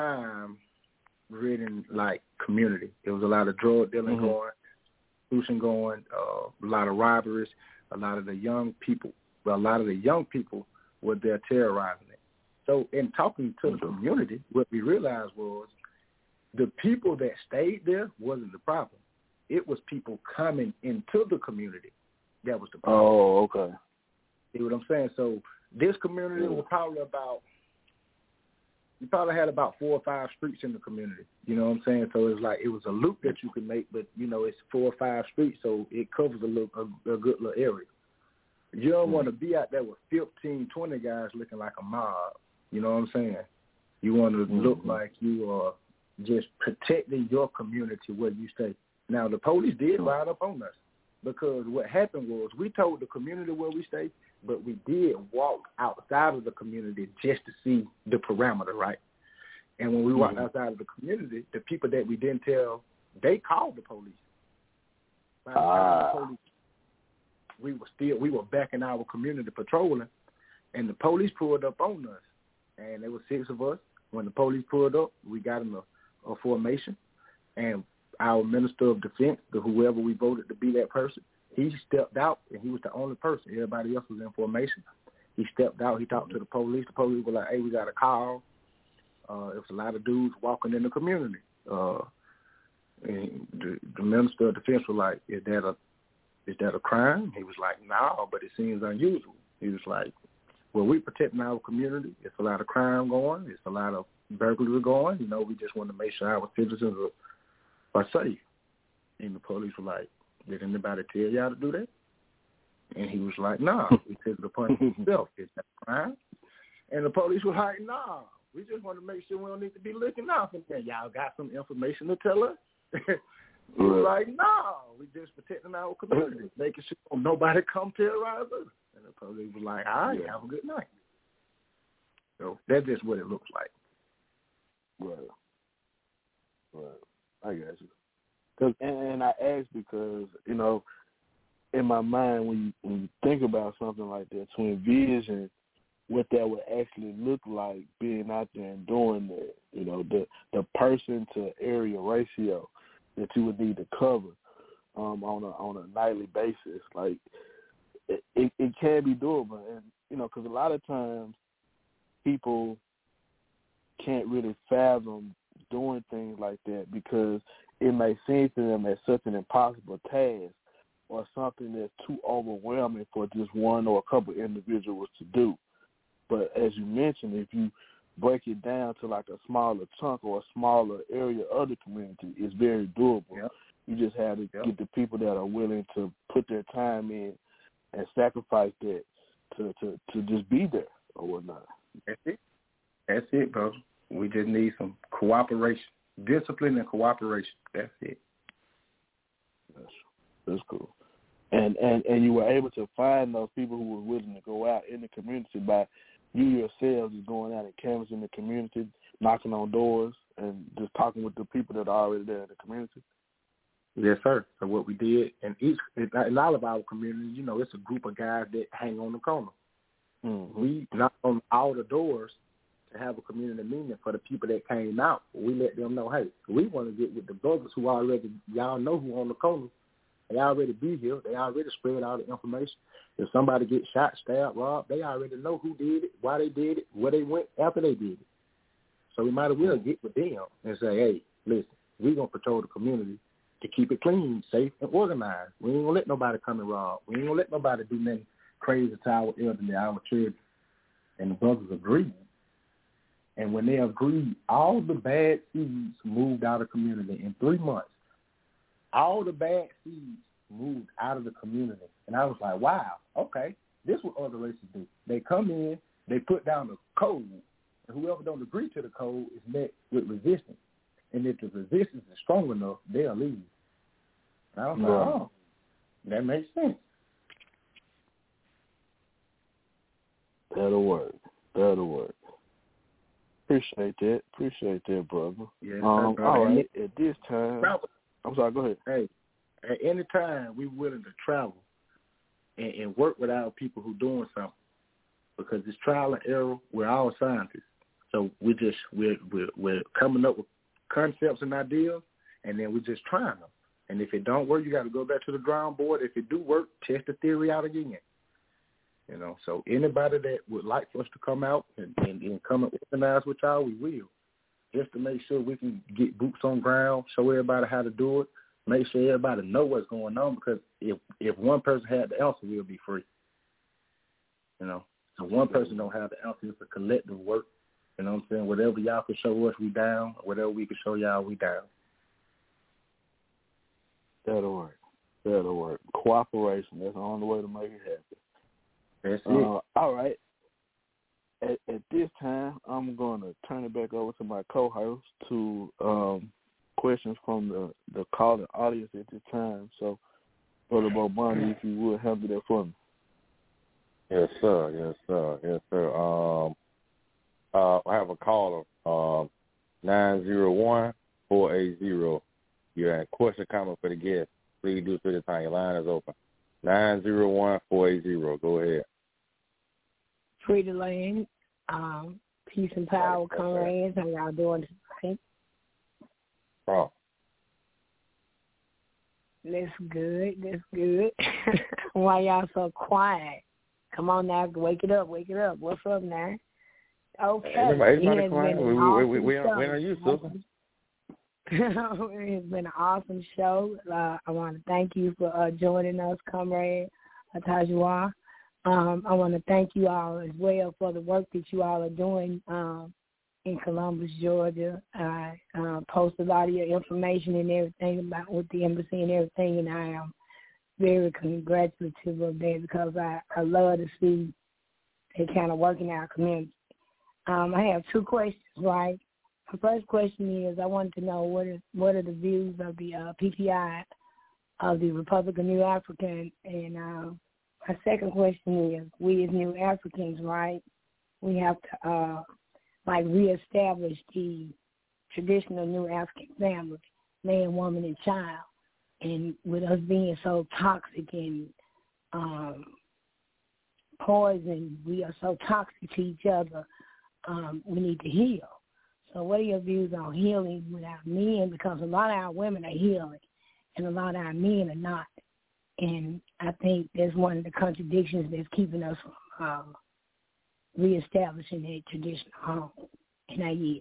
crime-ridden like community. There was a lot of drug dealing mm-hmm. going, prostitution going, uh, a lot of robberies. A lot of the young people, well, a lot of the young people were there terrorizing it. So, in talking to the community, what we realized was the people that stayed there wasn't the problem. It was people coming into the community that was the problem. Oh, okay. See what I'm saying? So this community was probably about, you probably had about four or five streets in the community. You know what I'm saying? So it's like it was a loop that you could make, but, you know, it's four or five streets, so it covers a, little, a, a good little area. You don't mm-hmm. want to be out there with fifteen, twenty guys looking like a mob. You know what I'm saying? You want to mm-hmm. look like you are just protecting your community where you stay. Now, the police did ride up on us because what happened was we told the community where we stay, but we did walk outside of the community just to see the parameter, right? And when we walked mm-hmm. outside of the community, the people that we didn't tell, they called the police. By the time the police, we were still, we were back in our community patrolling, and the police pulled up on us. And there were six of us. When the police pulled up, we got in a, a formation, and our Minister of Defense, the whoever we voted to be that person, he stepped out, and he was the only person. Everybody else was in formation. He stepped out. He talked to the police. The police were like, hey, we got a call. Uh, there was a lot of dudes walking in the community. Uh, and the, the Minister of Defense was like, is that a is that a crime? He was like, no, but it seems unusual. He was like, well, we protecting our community. It's a lot of crime going. It's a lot of burglary going. You know, we just want to make sure our citizens are, are safe. And the police were like, did anybody tell y'all to do that? And he was like, no, nah. He took it upon himself. Is that a crime? And the police were like, no, nah, we just want to make sure we don't need to be looking out for them. Y'all got some information to tell us? He was like, no, we just protecting our community, making sure nobody come terrorize us. And the police was like, all right, yeah. have a good night. So that's just what it looks like. Right. Right. I got you. Cause, and, and I ask because, you know, in my mind, when you, when you think about something like that, to envision what that would actually look like being out there and doing that, you know, the, the person to area ratio that you would need to cover um, on a on a nightly basis, like it, it, it can be doable, and you know, because a lot of times people can't really fathom doing things like that because it may seem to them as such an impossible task or something that's too overwhelming for just one or a couple individuals to do. But as you mentioned, if you break it down to like a smaller chunk or a smaller area of the community, it's very doable. Yep. You just have to yep. get the people that are willing to put their time in and sacrifice that to, to, to just be there or whatnot. That's it. That's it, brother. We just need some cooperation, discipline and cooperation. That's it. That's, that's cool. And, and and you were able to find those people who were willing to go out in the community by you yourselves just going out and canvassing the community, knocking on doors, and just talking with the people that are already there in the community? Yes, sir. So what we did, in each, in all of our communities, you know, it's a group of guys that hang on the corner. Mm-hmm. We knocked on all the doors to have a community meeting for the people that came out. We let them know, hey, we want to get with the brothers who already, y'all know who on the corner. They already be here. They already spread all the information. If somebody gets shot, stabbed, robbed, they already know who did it, why they did it, where they went after they did it. So we might as well get with them and say, hey, listen, we're going to patrol the community to keep it clean, safe, and organized. We ain't going to let nobody come and rob. We ain't going to let nobody do nothing crazy to our elderly, our children. And the brothers agreed. And when they agreed, all the bad seeds moved out of the community in three months. All the bad seeds moved out of the community. And I was like, wow, okay, this is what other races do. They come in, they put down the code, and whoever don't agree to the code is met with resistance. And if the resistance is strong enough, they'll leave. And I was like, oh, that makes sense. That'll work. That'll work. Appreciate that. Appreciate that, brother. Yeah, um, brother. All right. At this time, travel. I'm sorry. Go ahead. Hey, at any time, we're willing to travel and, and work with our people who doing something, because it's trial and error. We're all scientists, so we just we're we're, we're coming up with concepts and ideas, and then we're just trying them. And if it don't work, you got to go back to the drawing board. If it do work, test the theory out again. You know, so anybody that would like for us to come out and, and, and come and organize with y'all, we will, just to make sure we can get boots on ground, show everybody how to do it, make sure everybody know what's going on, because if if one person had the answer, we'll be free. You know, so one person don't have the answer. It's a collective work. You know what I'm saying? Whatever y'all can show us, we down. Whatever we can show y'all, we down. That'll work. That'll work. Cooperation. That's the only way to make it happen. That's it. Uh, all right. At, at this time, I'm going to turn it back over to my co-host to um, questions from the, the calling audience at this time. So, Brother Bomani, if you would handle that for me. Yes, sir. Yes, sir. Yes, sir. Um, uh, I have a caller, um, nine zero one, four eight zero. You have a question, comment for the guest. Please do so this time. Your line is open. nine zero one, four eight zero. Go ahead. Free the land. Um, peace and power, comrades. How y'all doing tonight? Oh. That's good. That's good. Why y'all so quiet? Come on now. Wake it up. Wake it up. What's up now? Okay. Everybody, everybody quiet. We, we, we, we, we are you, sister. It's been an awesome show. Uh, I want to thank you for uh, joining us, comrade Atajua. Um, I want to thank you all as well for the work that you all are doing um, in Columbus, Georgia. I uh, post a lot of your information and everything about with the embassy and everything, and I am very congratulative of that, because I, I love to see it kind of work in our community. Um, I have two questions, right? The first question is I wanted to know what is what are the views of the uh, P P I of the Republic of New Africa, and uh, my second question is, we as New Africans, right, we have to uh, like reestablish the traditional New African family, man, woman, and child, and with us being so toxic and um, poison, we are so toxic to each other. Um, we need to heal. So what are your views on healing with our men? Because a lot of our women are healing, and a lot of our men are not. And I think that's one of the contradictions that's keeping us from uh, reestablishing that traditional home. And I yield.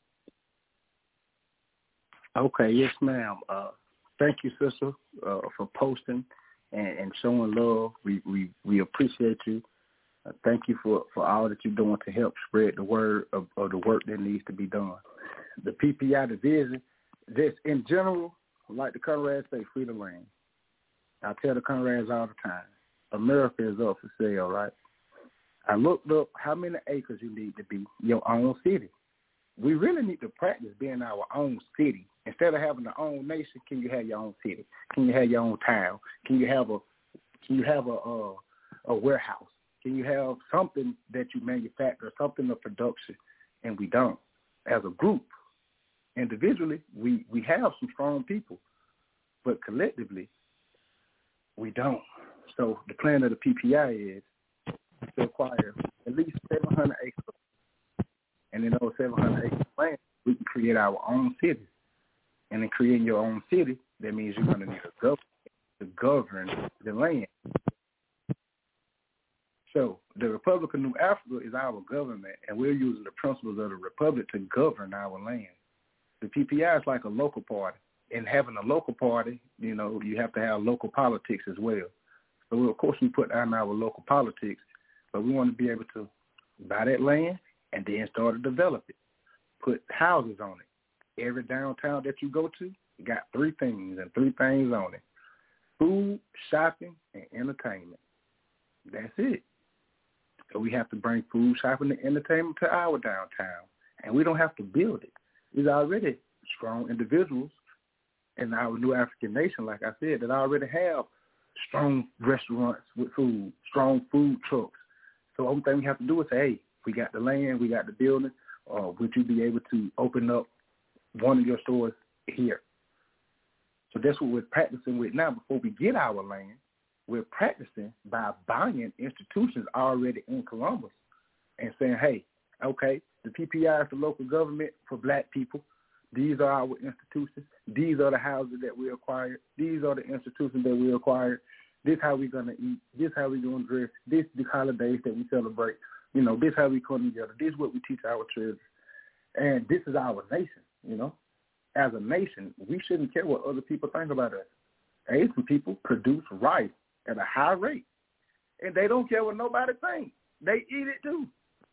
Okay, yes, ma'am. Uh, thank you, sister, uh, for posting and, and showing love. We we, we appreciate you. Uh, thank you for, for all that you're doing to help spread the word of, of the work that needs to be done. The P P I division, just in general, like the comrades say, free the land. I tell the comrades all the time, America is up for sale, right? I looked up how many acres you need to be your own city. We really need to practice being our own city. Instead of having our own nation, can you have your own city? Can you have your own town? Can you have a can you have a a, a warehouse? Can you have something that you manufacture, something of production? And we don't. As a group, individually, we, we have some strong people, but collectively, we don't. So the plan of the P P I is to acquire at least seven hundred acres. And in those seven hundred acres of land, we can create our own city. And in creating your own city, that means you're going to need a government to govern the land. So the Republic of New Africa is our government, and we're using the principles of the Republic to govern our land. The P P I is like a local party. And having a local party, you know, you have to have local politics as well. So, of course, we put down our local politics, but we want to be able to buy that land and then start to develop it, put houses on it. Every downtown that you go to, you got three things and three things on it: food, shopping, and entertainment. That's it. So we have to bring food, shopping, and entertainment to our downtown, and we don't have to build it. There's already strong individuals in our New African nation, like I said, that already have strong restaurants with food, strong food trucks. So the only thing we have to do is say, hey, we got the land, we got the building, or would you be able to open up one of your stores here? So that's what we're practicing with now. Before we get our land, we're practicing by buying institutions already in Columbus and saying, hey, okay, the P P I is the local government for black people. These are our institutions. These are the houses that we acquired. These are the institutions that we acquired. This how we're going to eat. This how we're going to dress. This the holidays that we celebrate. You know, this how we come together. This is what we teach our children. And this is our nation, you know. As a nation, we shouldn't care what other people think about us. Asian people produce rice at a high rate, and they don't care what nobody thinks. They eat it too.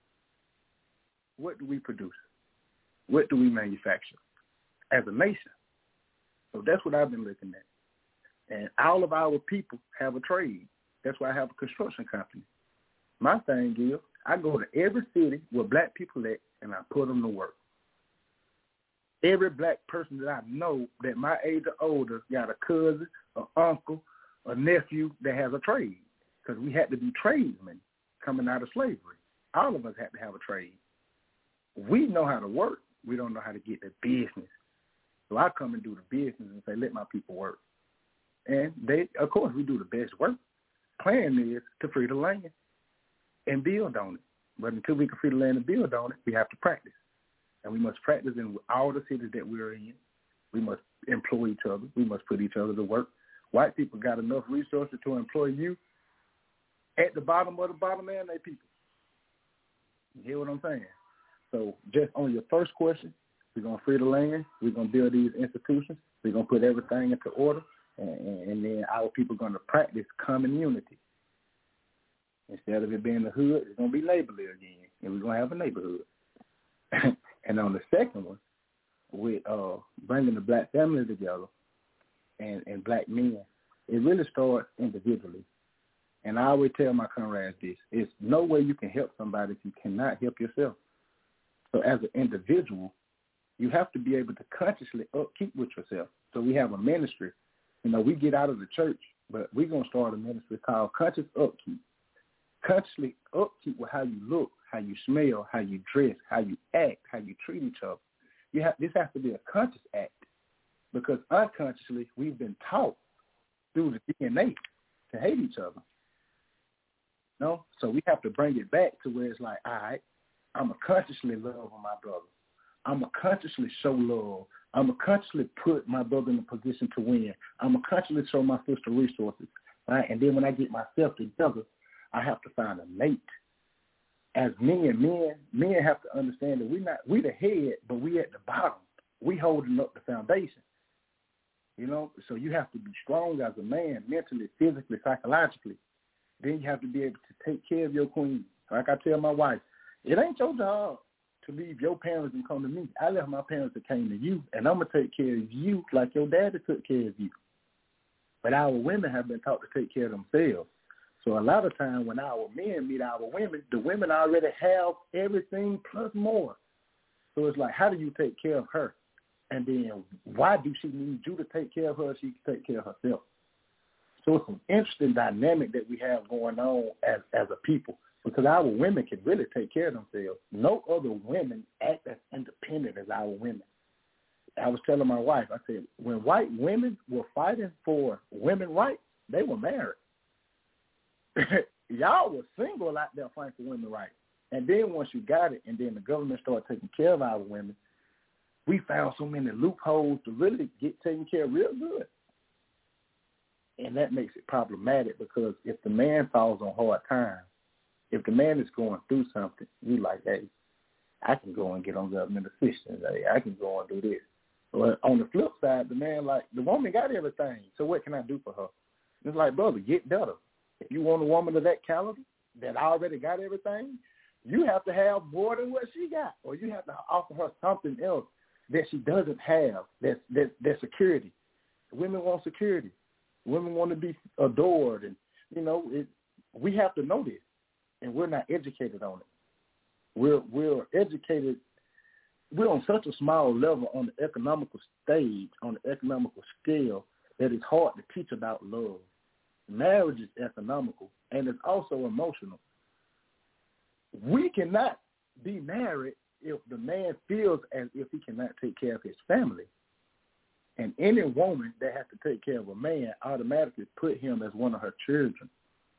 What do we produce? What do we manufacture as a nation? So that's what I've been looking at. And all of our people have a trade. That's why I have a construction company. My thing is, I go to every city where black people at, and I put them to work. Every black person that I know that my age or older got a cousin, an uncle, a nephew that has a trade, because we had to be tradesmen coming out of slavery. All of us had to have a trade. We know how to work. We don't know how to get the business. So I come and do the business and say, let my people work. And they, of course, we do the best work. Plan is to free the land and build on it. But until we can free the land and build on it, we have to practice. And we must practice in all the cities that we're in. We must employ each other. We must put each other to work. White people got enough resources to employ you at the bottom of the bottom and they people. You hear what I'm saying? So just on your first question, we're going to free the land. We're going to build these institutions. We're going to put everything into order. And, and, and then our people are going to practice common unity. Instead of it being the hood, it's going to be neighborly again. And we're going to have a neighborhood. And on the second one, with uh, bringing the black family together and, and black men, it really starts individually. And I always tell my comrades this: it's no way you can help somebody if you cannot help yourself. So as an individual, you have to be able to consciously upkeep with yourself. So we have a ministry. You know, we get out of the church, but we're going to start a ministry called Conscious Upkeep. Consciously upkeep with how you look, how you smell, how you dress, how you act, how you treat each other. You have, this has to be a conscious act, because unconsciously we've been taught through the D N A to hate each other. No? So we have to bring it back to where it's like, all right, I'm going to consciously love my brother. I'm going to consciously show love. I'm going to consciously put my brother in a position to win. I'm going to consciously show my sister resources. Right? And then when I get myself together, I have to find a mate. As men, men, men have to understand that we're not, we the head, but we at the bottom. We holding up the foundation. You know, so you have to be strong as a man, mentally, physically, psychologically. Then you have to be able to take care of your queen. Like I tell my wife, it ain't your job to leave your parents and come to me. I left my parents that came to you, and I'm going to take care of you like your daddy took care of you. But our women have been taught to take care of themselves. So a lot of times when our men meet our women, the women already have everything plus more. So it's like, how do you take care of her? And then why do she need you to take care of her if she can take care of herself? So it's an interesting dynamic that we have going on as, as a people, because our women can really take care of themselves. No other women act as independent as our women. I was telling my wife, I said, when white women were fighting for women's rights, they were married. Y'all were single out there fighting for women's rights. And then once you got it, and then the government started taking care of our women, we found so many loopholes to really get taken care of real good. And that makes it problematic, because if the man falls on hard times, if the man is going through something, you like, hey, I can go and get on government assistance. Hey, I can go and do this. But on the flip side, the man, like, the woman got everything, so what can I do for her? It's like, brother, get better. If you want a woman of that caliber that already got everything, you have to have more than what she got, or you have to offer her something else that she doesn't have, that's, that, that's security. Women want security. Women want to be adored, and, you know, it, we have to know this, and we're not educated on it. We're, we're educated. We're on such a small level on the economical stage, on the economical scale, that it's hard to teach about love. Marriage is economical, and it's also emotional. We cannot be married if the man feels as if he cannot take care of his family. And any woman that has to take care of a man automatically put him as one of her children.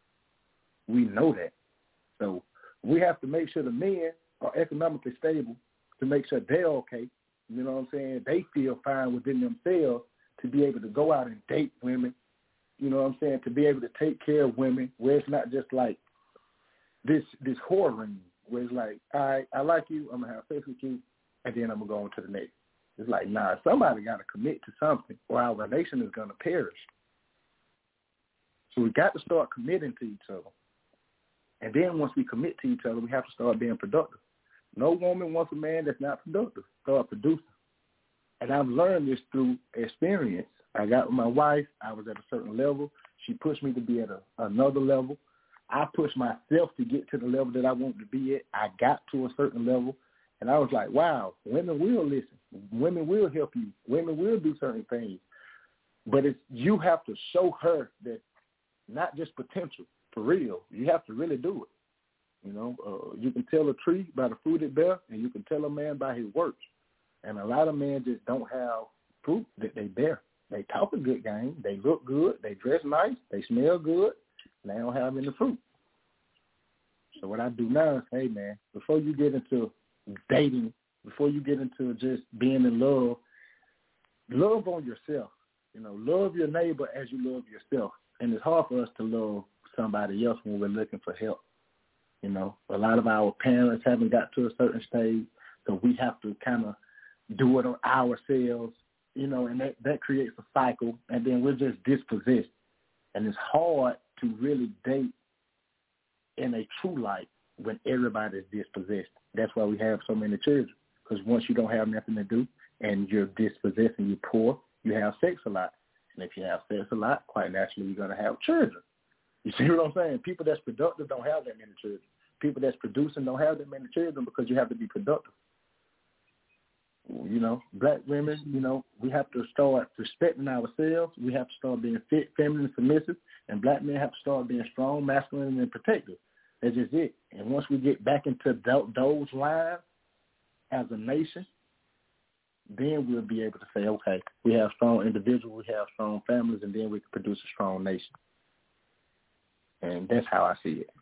We know that. So we have to make sure the men are economically stable to make sure they're okay. You know what I'm saying? They feel fine within themselves to be able to go out and date women. You know what I'm saying? To be able to take care of women, where it's not just like this this whoring, where it's like, all right, I like you, I'm going to have sex with you, and then I'm going to go on to the next. It's like, nah, somebody got to commit to something, or our nation is going to perish. So we got to start committing to each other. And then once we commit to each other, we have to start being productive. No woman wants a man that's not productive. Start producing. And I've learned this through experience. I got with my wife. I was at a certain level. She pushed me to be at a, another level. I pushed myself to get to the level that I wanted to be at. I got to a certain level, and I was like, wow, women will listen. Women will help you. Women will do certain things. But it's, you have to show her that not just potential, for real. You have to really do it. You know, uh, you can tell a tree by the fruit it bears, and you can tell a man by his works. And a lot of men just don't have fruit that they bear. They talk a good game. They look good. They dress nice. They smell good. And they don't have any fruit. So what I do now is, hey, man, before you get into dating, before you get into just being in love, love on yourself. You know, love your neighbor as you love yourself. And it's hard for us to love somebody else when we're looking for help. You know, a lot of our parents haven't got to a certain stage, so we have to kind of do it on ourselves. You know, and that, that creates a cycle, and then we're just dispossessed. And it's hard to really date in a true light when everybody is dispossessed. That's why we have so many children, because once you don't have nothing to do and you're dispossessed and you're poor, you have sex a lot. And if you have sex a lot, quite naturally, you're going to have children. You see what I'm saying? People that's productive don't have that many children. People that's producing don't have that many children because you have to be productive. You know, black women, you know, we have to start respecting ourselves. We have to start being fit, feminine, and submissive. And black men have to start being strong, masculine, and protective. That's just it. And once we get back into those lines as a nation, then we'll be able to say, okay, we have strong individuals, we have strong families, and then we can produce a strong nation. And that's how I see it.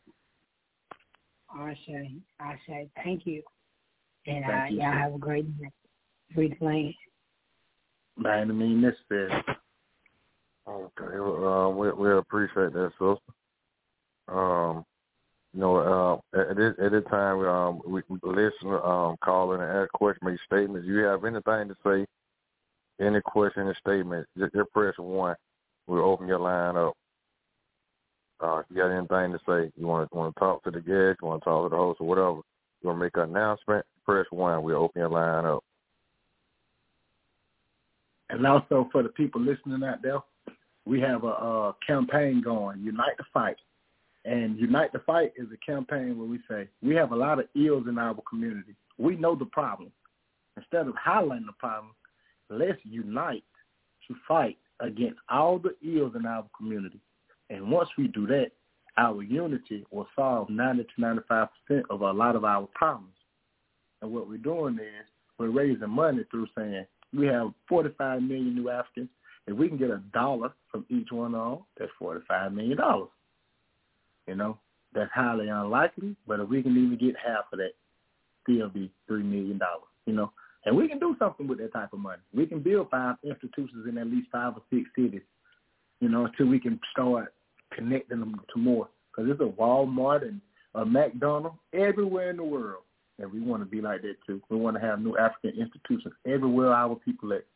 I say, I say, thank you. And Thank uh, you, y'all sir. have a great night. Great plan. By any means necessary. Okay, well, uh, we we appreciate that, sister. Um, you know, uh, at this at this time, um, we, we listen, um, call in and ask questions, make statements. If you have anything to say, any question or statement, just, just press one. We'll open your line up. Uh, if you got anything to say, you want to want to talk to the guest, you want to talk to the host or whatever, you want to make an announcement, press one. We'll open your line up. And also for the people listening out there, we have a, a campaign going, Unite the Fight. And Unite the Fight is a campaign where we say, we have a lot of ills in our community. We know the problem. Instead of highlighting the problem, let's unite to fight against all the ills in our community. And once we do that, our unity will solve ninety to ninety-five percent of a lot of our problems. And what we're doing is we're raising money through saying we have forty-five million new Africans. If we can get a dollar from each one of them, that's forty-five million dollars. You know, that's highly unlikely, but if we can even get half of that, still be three million dollars, you know. And we can do something with that type of money. We can build five institutions in at least five or six cities, you know, until we can start connecting them to more. Because there's a Walmart and a McDonald's everywhere in the world. And we want to be like that, too. We want to have new African institutions everywhere our people at.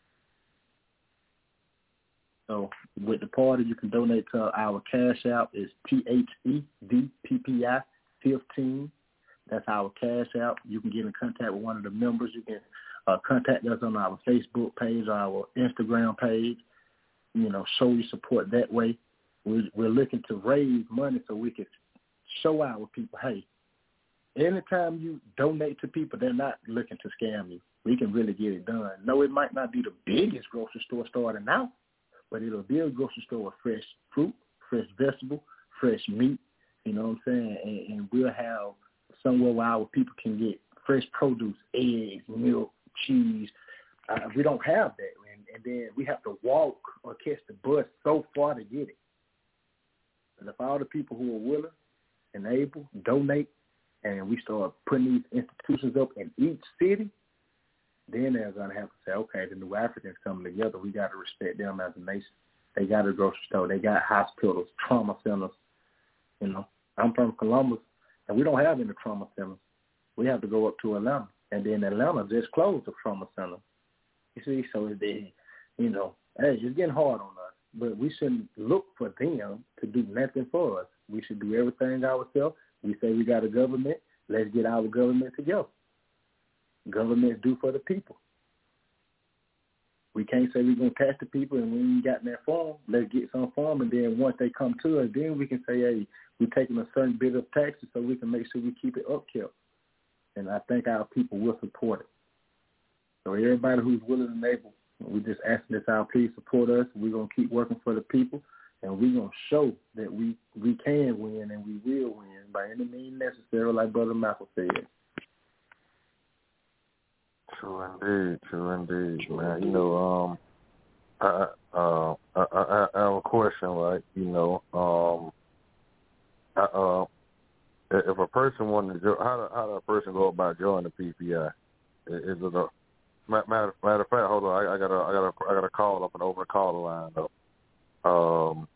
So with the party, you can donate to our cash app. It's T H E D P P I fifteen. That's our cash app. You can get in contact with one of the members. You can uh, contact us on our Facebook page or our Instagram page. You know, show your support that way. We're, we're looking to raise money so we can show our people, hey, anytime you donate to people, they're not looking to scam you. We can really get it done. No, it might not be the biggest grocery store starting out, but it'll be a grocery store with fresh fruit, fresh vegetable, fresh meat, you know what I'm saying? And, and we'll have somewhere where our people can get fresh produce, eggs, milk, cheese. Uh, we don't have that. And, and then we have to walk or catch the bus so far to get it. But if all the people who are willing and able donate and we start putting these institutions up in each city, then they're going to have to say, okay, the new Africans coming together. We got to respect them as a nation. They got a grocery store. They got hospitals, trauma centers. You know, I'm from Columbus, and we don't have any trauma centers. We have to go up to Atlanta, and then Atlanta just closed the trauma center. You see, so it's the, you know, hey, it's getting hard on us, but we shouldn't look for them to do nothing for us. We should do everything ourselves. We say we got a government. Let's get our government together. Government do for the people. We can't say we're going to catch the people and we ain't got that form. Let's get some form, and then once they come to us, then we can say, hey, we're taking a certain bit of taxes so we can make sure we keep it upkept. And I think our people will support it. So everybody who's willing and able, we just asking this out, please support us. We're going to keep working for the people, and we're going to show that we, we can win and we will win by any means necessary, like Brother Malcolm said. True indeed, true indeed, man. You know, um, I, uh, I, I, I have a question, right? You know, um, I, uh, if a person wanted to, how how does a person go about joining the P P I? Is it a matter, matter of fact? Hold on, I, I got a, I got a, I got a call up and over the call line though. Um,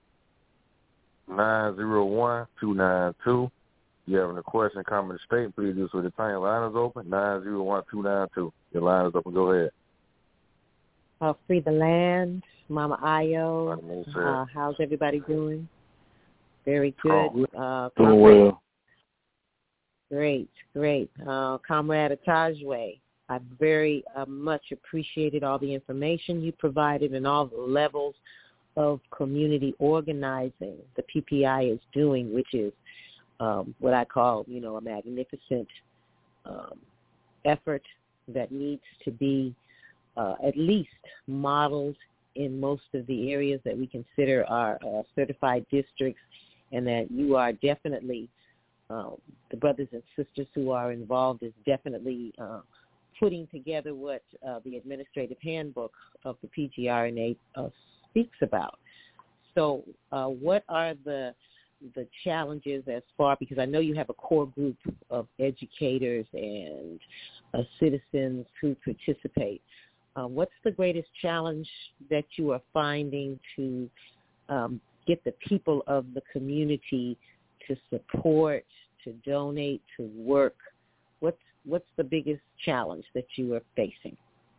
nine zero one two nine two. You have a question, comment, statement, please do so. The time line is open, nine zero one two nine two. Your line is open. Go ahead. Uh, free the land, Mama Ayo. Uh, how's everybody doing? Very good. Uh, doing well. Great, great. Uh, Comrade Atajwe, I very uh, much appreciated all the information you provided and all the levels of community organizing the P P I is doing, which is Um, what I call, you know, a magnificent um, effort that needs to be uh, at least modeled in most of the areas that we consider our uh, certified districts, and that you are definitely, um, the brothers and sisters who are involved is definitely uh, putting together what uh, the administrative handbook of the P G R N A uh, speaks about. So uh, what are the the challenges as far, because I know you have a core group of educators and uh, citizens who participate. Uh, what's the greatest challenge that you are finding to um, get the people of the community to support, to donate, to work? What's what's the biggest challenge that you are facing?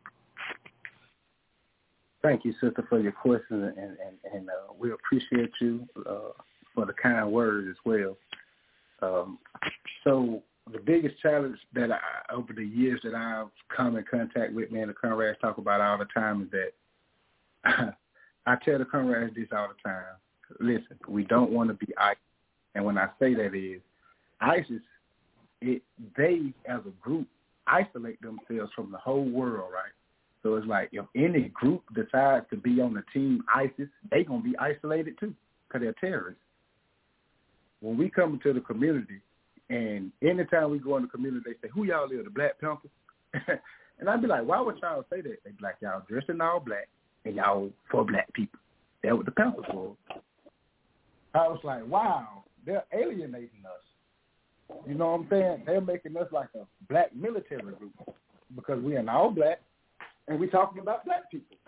Thank you, sister, for your question, and, and, and uh, we appreciate you uh, for the kind words as well. Um, so the biggest challenge that I, over the years that I've come in contact with, me and the comrades talk about all the time, is that I tell the comrades this all the time. Listen, we don't want to be ISIS. And when I say that is, ISIS, it, they as a group isolate themselves from the whole world, right? So it's like if any group decides to be on the team ISIS, they going to be isolated too because they're terrorists. When we come into the community, and anytime we go in the community, they say, who y'all is, the Black Panthers? And I'd be like, why would y'all say that? They'd be like, y'all dressed in all black, and y'all for black people. That's what the Panthers were. I was like, wow, they're alienating us. You know what I'm saying? They're making us like a black military group because we're in all black, and we're talking about black people.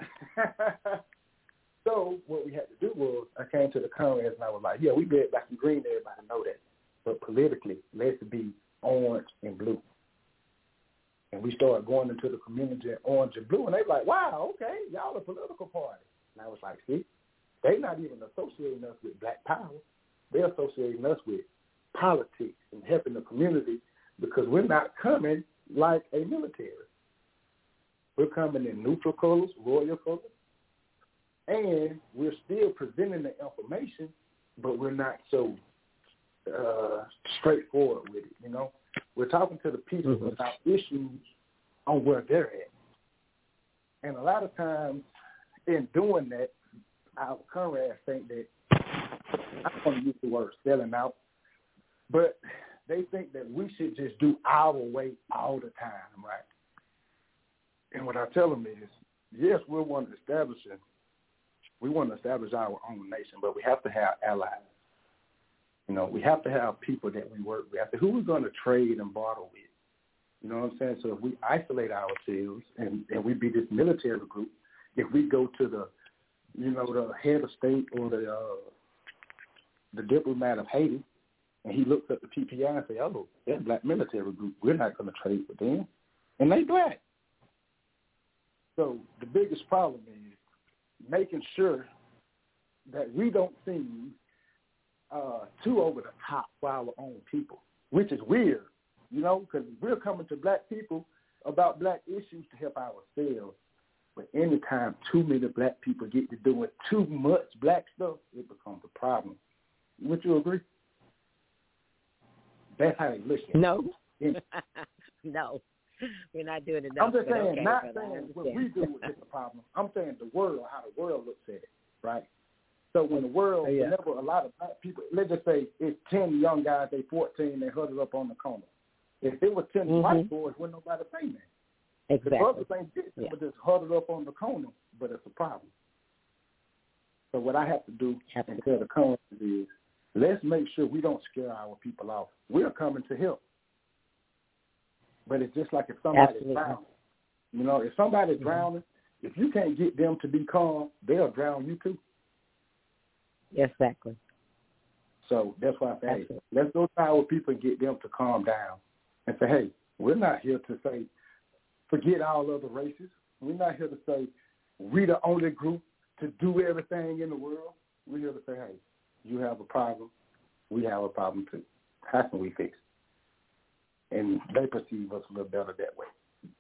So what we had to do was I came to the comrades, and I was like, yeah, we red, black, and green. Everybody know that. But politically, let's be orange and blue. And we started going into the community in orange and blue, and they were like, wow, okay, y'all a political party. And I was like, see, they're not even associating us with black power. They're associating us with politics and helping the community because we're not coming like a military. We're coming in neutral colors, royal colors, and we're still presenting the information, but we're not so uh, straightforward with it, you know. We're talking to the people mm-hmm. about issues on where they're at. And a lot of times in doing that, our comrades think that, I don't want to use the word selling out, but they think that we should just do our way all the time, right? And what I tell them is, yes, we want to establish it. We want to establish our own nation, but we have to have allies. You know, we have to have people that we work with. Who we're going to trade and barter with. You know what I'm saying? So if we isolate ourselves and, and we be this military group, if we go to the, you know, the head of state or the uh, the diplomat of Haiti, and he looks at the P P I and say, oh, they're a black military group. We're not going to trade with them. And they black. So the biggest problem is making sure that we don't seem uh, too over the top for our own people, which is weird, you know, because we're coming to black people about black issues to help ourselves. But anytime too many black people get to doing too much black stuff, it becomes a problem. Would you agree? That's how they look at it. No. No. We're not doing enough. I'm just saying, okay, not saying what we do is a problem. I'm saying the world, how the world looks at it, right? So when the world, oh, yeah. whenever a lot of black people, let's just say it's ten young guys, they fourteen, they huddled up on the corner. If it was ten mm-hmm. white boys, wouldn't nobody say that. Exactly. The brothers ain't this, yeah. but just huddled up on the corner, but it's a problem. So what I have to do have to tell the community is, let's make sure we don't scare our people off. We're coming to help. But it's just like if somebody's drowning. You know, if somebody's mm-hmm. drowning, if you can't get them to be calm, they'll drown you too. Exactly. So that's why I say, hey, let's go to our people and get them to calm down and say, hey, we're not here to say, forget all other races. We're not here to say, we're the only group to do everything in the world. We're here to say, hey, you have a problem. We have a problem too. How can we fix it? And they perceive us a little better that way.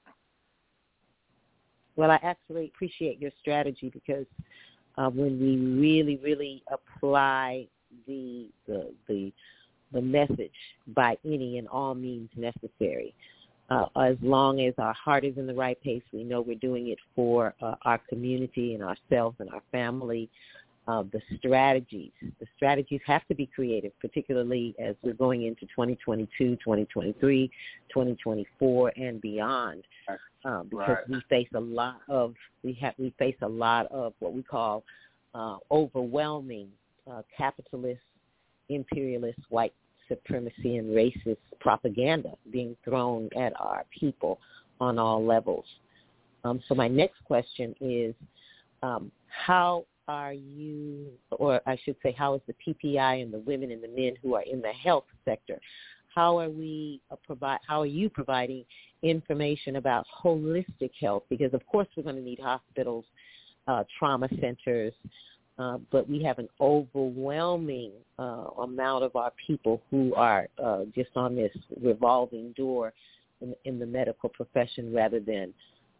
Well, I actually appreciate your strategy because uh, when we really, really apply the, the the the message by any and all means necessary, uh, as long as our heart is in the right place, we know we're doing it for uh, our community and ourselves and our family. Uh, the strategies, the strategies have to be creative, particularly as we're going into twenty twenty-two, twenty twenty-three, twenty twenty-four, and beyond, um, because right. we face a lot of we have we face a lot of what we call uh, overwhelming uh, capitalist, imperialist, white supremacy, and racist propaganda being thrown at our people on all levels. Um, so my next question is, um, how are you, or I should say, how is the P P I and the women and the men who are in the health sector, how are we uh, provide? How are you providing information about holistic health? Because of course we're going to need hospitals, uh, trauma centers, uh, but we have an overwhelming uh, amount of our people who are uh, just on this revolving door in, in the medical profession rather than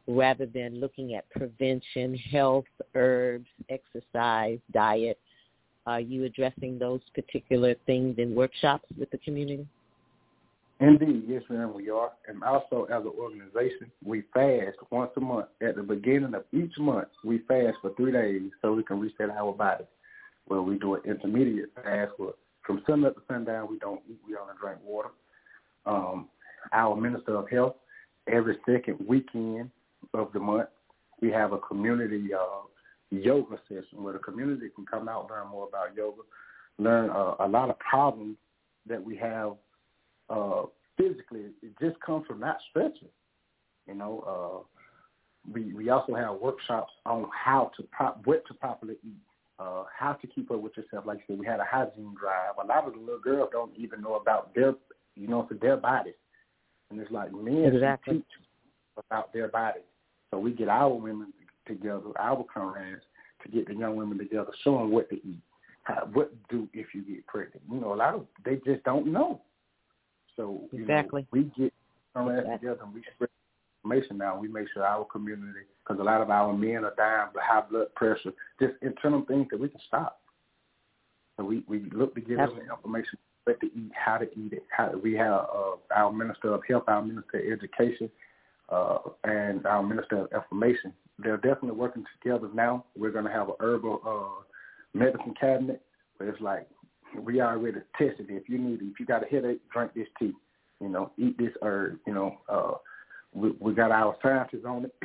rather than looking at prevention, health, herbs, exercise, diet? Are you addressing those particular things in workshops with the community? Indeed, yes, ma'am, we are. And also, as an organization, we fast once a month. At the beginning of each month, we fast for three days so we can reset our body. Well, we do an intermediate fast where from sunup to sundown, we don't eat, we only drink water. Um, our Minister of Health, every second weekend of the month, we have a community uh, yoga session where the community can come out, learn more about yoga, learn uh, a lot of problems that we have uh, physically. It just comes from not stretching. You know, uh, we we also have workshops on how to prop, what to properly eat, uh, how to keep up with yourself. Like I said, we had a hygiene drive. A lot of the little girls don't even know about their, you know, for their bodies, and it's like men exactly. teach about their bodies. So we get our women together, our comrades, to get the young women together, show them what to eat, how, what to do if you get pregnant. You know, a lot of they just don't know. So you exactly. know, we get comrades exactly. together and we spread information now. We make sure our community, because a lot of our men are dying with high blood pressure, just internal things that we can stop. So we, we look to give them the information, what to eat, how to eat it. How, we have uh, our Minister of Health, our Minister of Education, uh, and our Minister of Information. They're definitely working together now. We're going to have a herbal uh, medicine cabinet where it's like we already tested it. If you need, if you got a headache, drink this tea. You know, eat this herb. You know, uh, we, we got our scientists on it,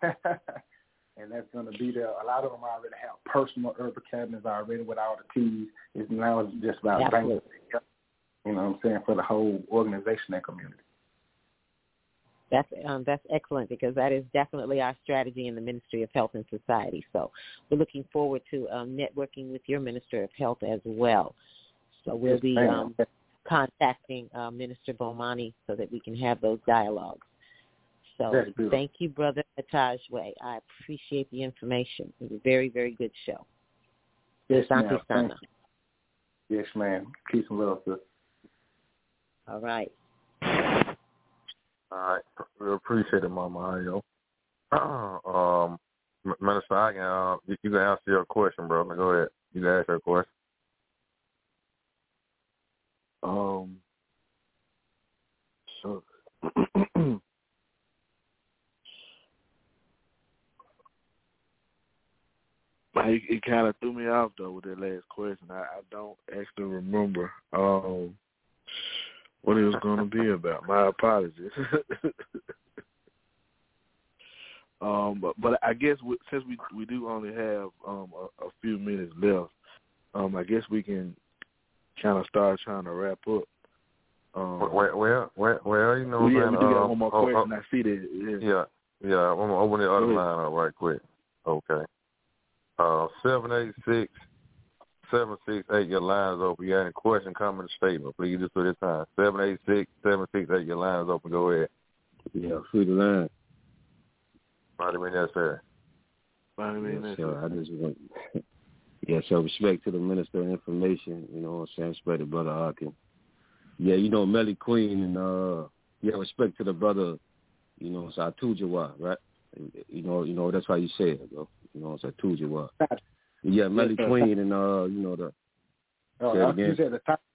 and that's going to be there. A lot of them already have personal herbal cabinets already with all the teas. It's now it's just about banking. You know what I'm saying, for the whole organization and community. That's um, that's excellent, because that is definitely our strategy in the Ministry of Health and Society. So we're looking forward to um, networking with your Minister of Health as well. So we'll yes, be um, contacting uh, Minister Bomani so that we can have those dialogues. So thank you, Brother Atajwe. I appreciate the information. It was a very, very good show. Yes, ma'am. Thank you. Yes, ma'am. Peace and love, sir. All right. All right, we appreciate it, Mama Ayo. um, Minister, I can, uh, you, you can answer your question, bro. Go ahead. You can ask your question. Um, so it, it kind of threw me off though with that last question. I, I don't actually remember um what it was going to be about. My apologies. um, but but I guess we, since we we do only have um a, a few minutes left, um, I guess we can kind of start trying to wrap up. Um, well, well, well, well, you know, well, yeah, man, we do uh, got one more oh, question. Oh, I see that. Yeah, yeah, yeah. I'm gonna open the other line up right quick. Okay. Uh, seven eight six. Seven six eight, your line's open. You have any question, comment, or statement? Please just put it time. Seven eight six seven six eight, your line's open. Go ahead. Yeah, free the line. Mighty mean that, sir. Mighty mean that, sir. I just want. Yeah, so respect to the Minister of Information. You know what I'm saying? Respect to Brother Arkin. Yeah, you know Melly Queen, and uh, yeah, respect to the brother. You know, it's Atujawa, right? You know, you know that's how you say it, bro. You know, it's Atujawa. Yeah, Melly yes, Queen and, uh, you know, the... Oh, say it again. You said the top.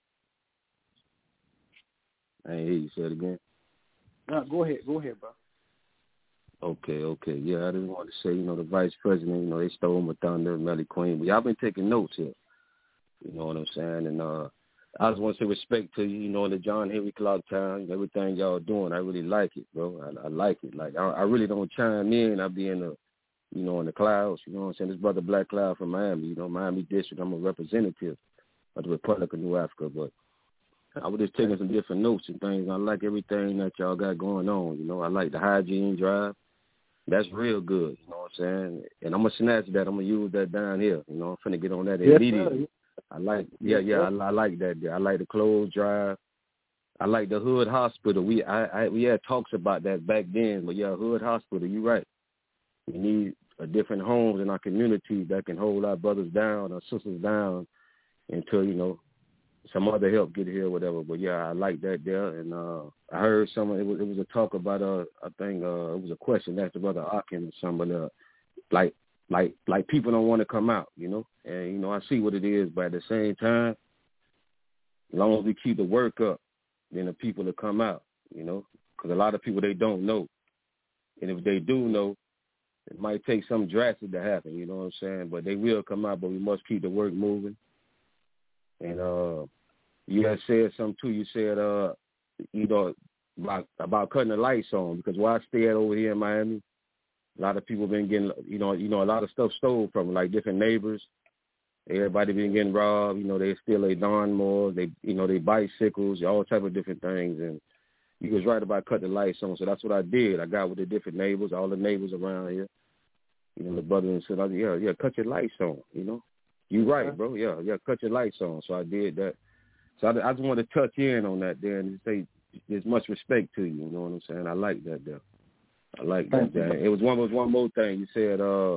I ain't hear you say it again. No, go ahead. Go ahead, bro. Okay, okay. Yeah, I just wanted to say, you know, the Vice President, you know, they stole my thunder, Melly Queen. But y'all been taking notes here. You know what I'm saying? And uh, I just want to say respect to you, you know, in the John Henry Clark Town, everything y'all doing. I really like it, bro. I, I like it. Like, I, I really don't chime in. I be in the... you know, in the clouds, you know what I'm saying? This brother Black Cloud from Miami, you know, Miami District. I'm a representative of the Republic of New Africa, but I was just taking some different notes and things. I like everything that y'all got going on, you know. I like the hygiene drive. That's real good, you know what I'm saying? And I'm going to snatch that. I'm going to use that down here, you know. I'm finna get on that yes, immediately. Sir. I like, yeah, yeah, I, I like that. I like the clothes drive. I like the Hood Hospital. We I, I we had talks about that back then, but yeah, Hood Hospital, you're right. We need a different homes in our community that can hold our brothers down, our sisters down until, you know, some other help get here or whatever. But yeah, I like that there. And uh, I heard some. It was it was a talk about. Uh, I think uh, it was a question asked about the Akin or something. Uh, like like like people don't want to come out, you know. And you know, I see what it is. But at the same time, as long as we keep the work up, then the people will come out, you know. Because a lot of people, they don't know, and if they do know, it might take something drastic to happen. You know what I'm saying? But they will come out. But we must keep the work moving. And uh, you had said something too. You said, uh, you know, about, about cutting the lights on, because where I stay at over here in Miami, a lot of people been getting, you know, you know, a lot of stuff stole from them, like different neighbors. Everybody been getting robbed. You know, they steal their lawnmowers, they, you know, they bicycles, all type of different things. And you was right about cutting the lights on, so that's what I did. I got with the different neighbors, all the neighbors around here. You know, the brother and said, yeah, yeah, cut your lights on, you know. You right, bro. Yeah, yeah, cut your lights on. So I did that. So I, I just wanted to touch in on that there and say there's much respect to you. You know what I'm saying? I like that there. I like that there. It was one was one more thing. You said uh,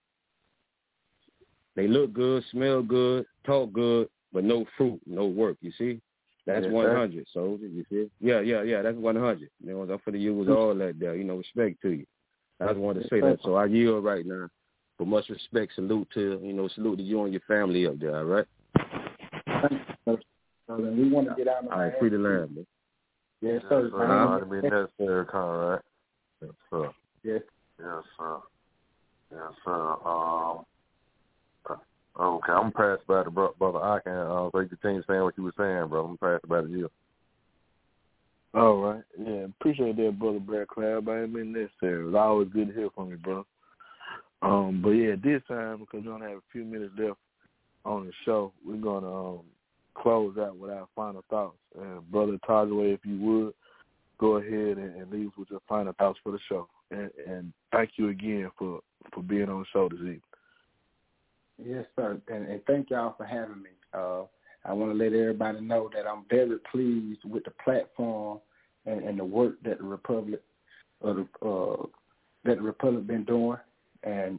they look good, smell good, talk good, but no fruit, no work. You see? That's yes, one hundred. So you see? Yeah, yeah, yeah. That's one hundred. You know, I'm for the use all that there. You know, respect to you. I just wanted to say that. So I yield right now. But much respect, salute to, you know, salute to you and your family up there, all right? So then we want to get out of all right, free the land, man. Yes, sir. Yes, sir. Uh, to be necessary, Conrad. Yes, sir. Yes. Yes, sir. Yes, sir. Um, okay, I'm going to pass it back to bro- Brother Akin, uh, so you continue saying what you were saying, bro. I'm going to pass it back to you. All right. Yeah, appreciate that, Brother Brad Cloud. But it been necessary. It's always good to hear from you, bro. Um, but yeah, this time, because we only have a few minutes left on the show, we're going to um, close out with our final thoughts. And Brother Tajway, if you would, go ahead and, and leave us with your final thoughts for the show. And, and thank you again for, for being on the show this evening. Yes, sir. And, and thank y'all for having me. Uh, I want to let everybody know that I'm very pleased with the platform and, and the work that the Republic, uh, uh, that the Republic been doing. And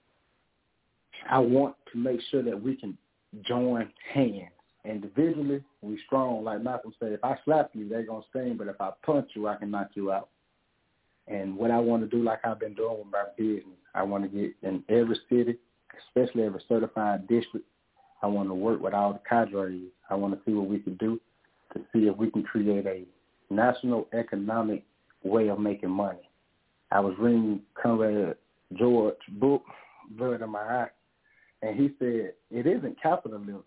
I want to make sure that we can join hands. Individually, we strong. Like Malcolm said, if I slap you, they're going to sting, but if I punch you, I can knock you out. And what I want to do, like I've been doing with my business, I want to get in every city, especially every certified district. I want to work with all the cadres. I want to see what we can do to see if we can create a national economic way of making money. I was reading Conrad George book, Blood in My Eye, and he said it isn't capitalism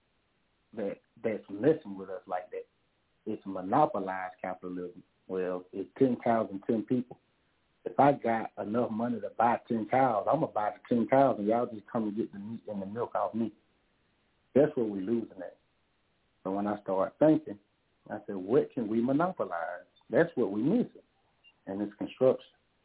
that that's messing with us like that. It's monopolized capitalism. Well, it's ten cows and ten people. If I got enough money to buy ten cows, I'm going to buy the ten cows, and y'all just come and get the meat and the milk off me. That's what we're losing at. So when I started thinking, I said, what can we monopolize? That's what we're missing, and it's construction.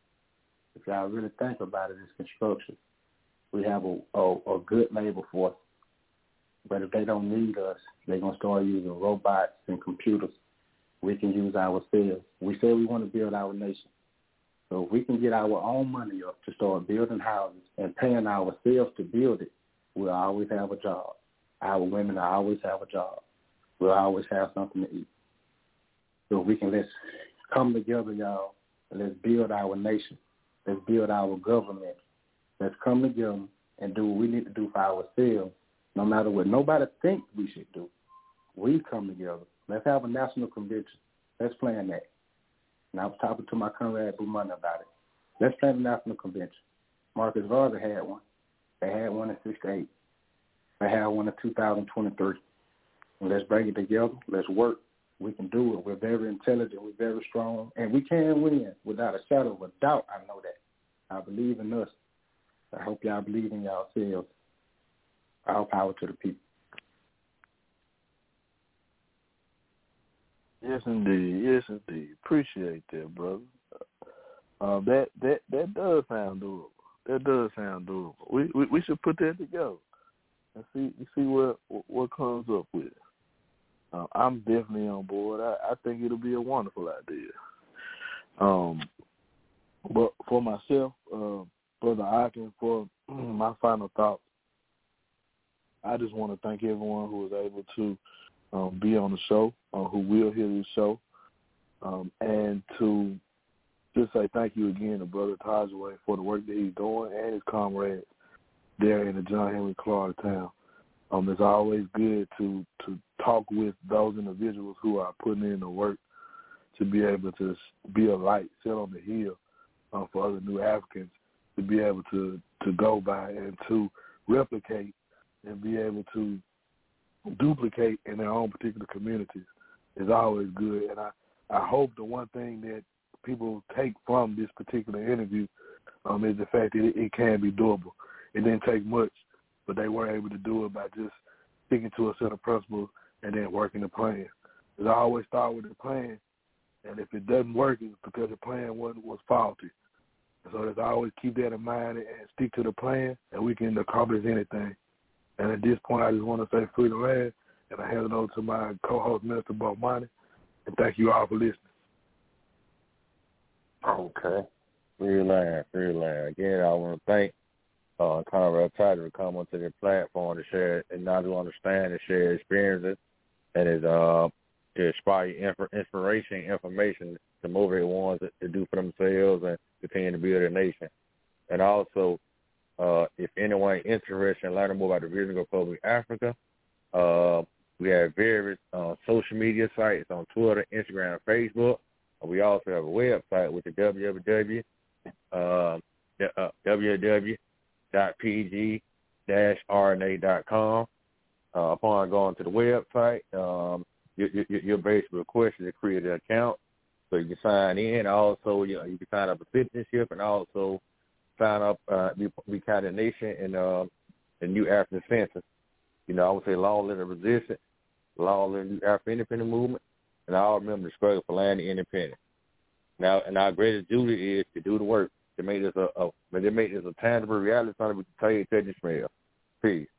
If y'all really think about it, it's construction. We have a, a, a good labor force, but if they don't need us, they're going to start using robots and computers. We can use ourselves. We say we want to build our nation. So if we can get our own money up to start building houses and paying ourselves to build it, we'll always have a job. Our women will always have a job. We'll always have something to eat. So if we can let's come together, y'all, and let's build our nation. Let's build our government. Let's come together and do what we need to do for ourselves, no matter what nobody thinks we should do. We come together. Let's have a national convention. Let's plan that. And I was talking to my Conrad Bumana about it. Let's plan a national convention. Marcus Garvey had one. They had one in sixty-eight. They had one in two thousand twenty-three. And let's bring it together. Let's work. We can do it. We're very intelligent. We're very strong. And we can win without a shadow of a doubt. I know that. I believe in us. I hope y'all believe in yourselves. All power to the people. Yes, indeed. Yes, indeed. Appreciate that, brother. Uh, that that that does sound doable. That does sound doable. We we, we should put that together and see see what what comes up with. Uh, I'm definitely on board. I, I think it'll be a wonderful idea. Um, but for myself, uh, Brother Akin, for my final thoughts, I just want to thank everyone who was able to um, be on the show, uh, who will hear this show, um, and to just say thank you again to Brother Tajway for the work that he's doing and his comrades there in the John Henry Clark town. Um, it's always good to, to talk with those individuals who are putting in the work to be able to be a light, sit on the hill uh, for other new Africans to be able to, to go by and to replicate and be able to duplicate in their own particular communities is always good. And I, I hope the one thing that people take from this particular interview um, is the fact that it, it can be doable. It didn't take much, but they were able to do it by just sticking to a set of principles and then working the plan. Because I always start with the plan, and if it doesn't work, it's because the plan was, was faulty. So let's always keep that in mind and stick to the plan, and we can accomplish anything. And at this point, I just want to say free the land, and I hand it over to my co-host, Minister Bomani, and thank you all for listening. Okay. Free land, free land. Again, I want to thank uh, Conrad Tyler to come onto the platform to share and not to understand and share experiences and his, uh, to inspire inspiration and information to motivate ones to, to do for themselves and continue to build a nation. And also, uh, if anyone is interested in learning more about the Visiting Republic of Africa, uh, we have various uh, social media sites on Twitter, Instagram, and Facebook. We also have a website, which is w w w dot p g dash r n a dot com. Uh, upon going to the website, um, you, you, you're basically requested to create an account so you can sign in. Also, you, you can sign up a citizenship and also sign up, uh, be, be kind of nation in uh, the New African Census. You know, I would say long live the resistance, long live the New African Independent Movement, and I all remember the struggle for land and independence. Now, and our greatest duty is to do the work to make this a, a to make this a tangible reality, something we can tell you, touch and smell. Peace.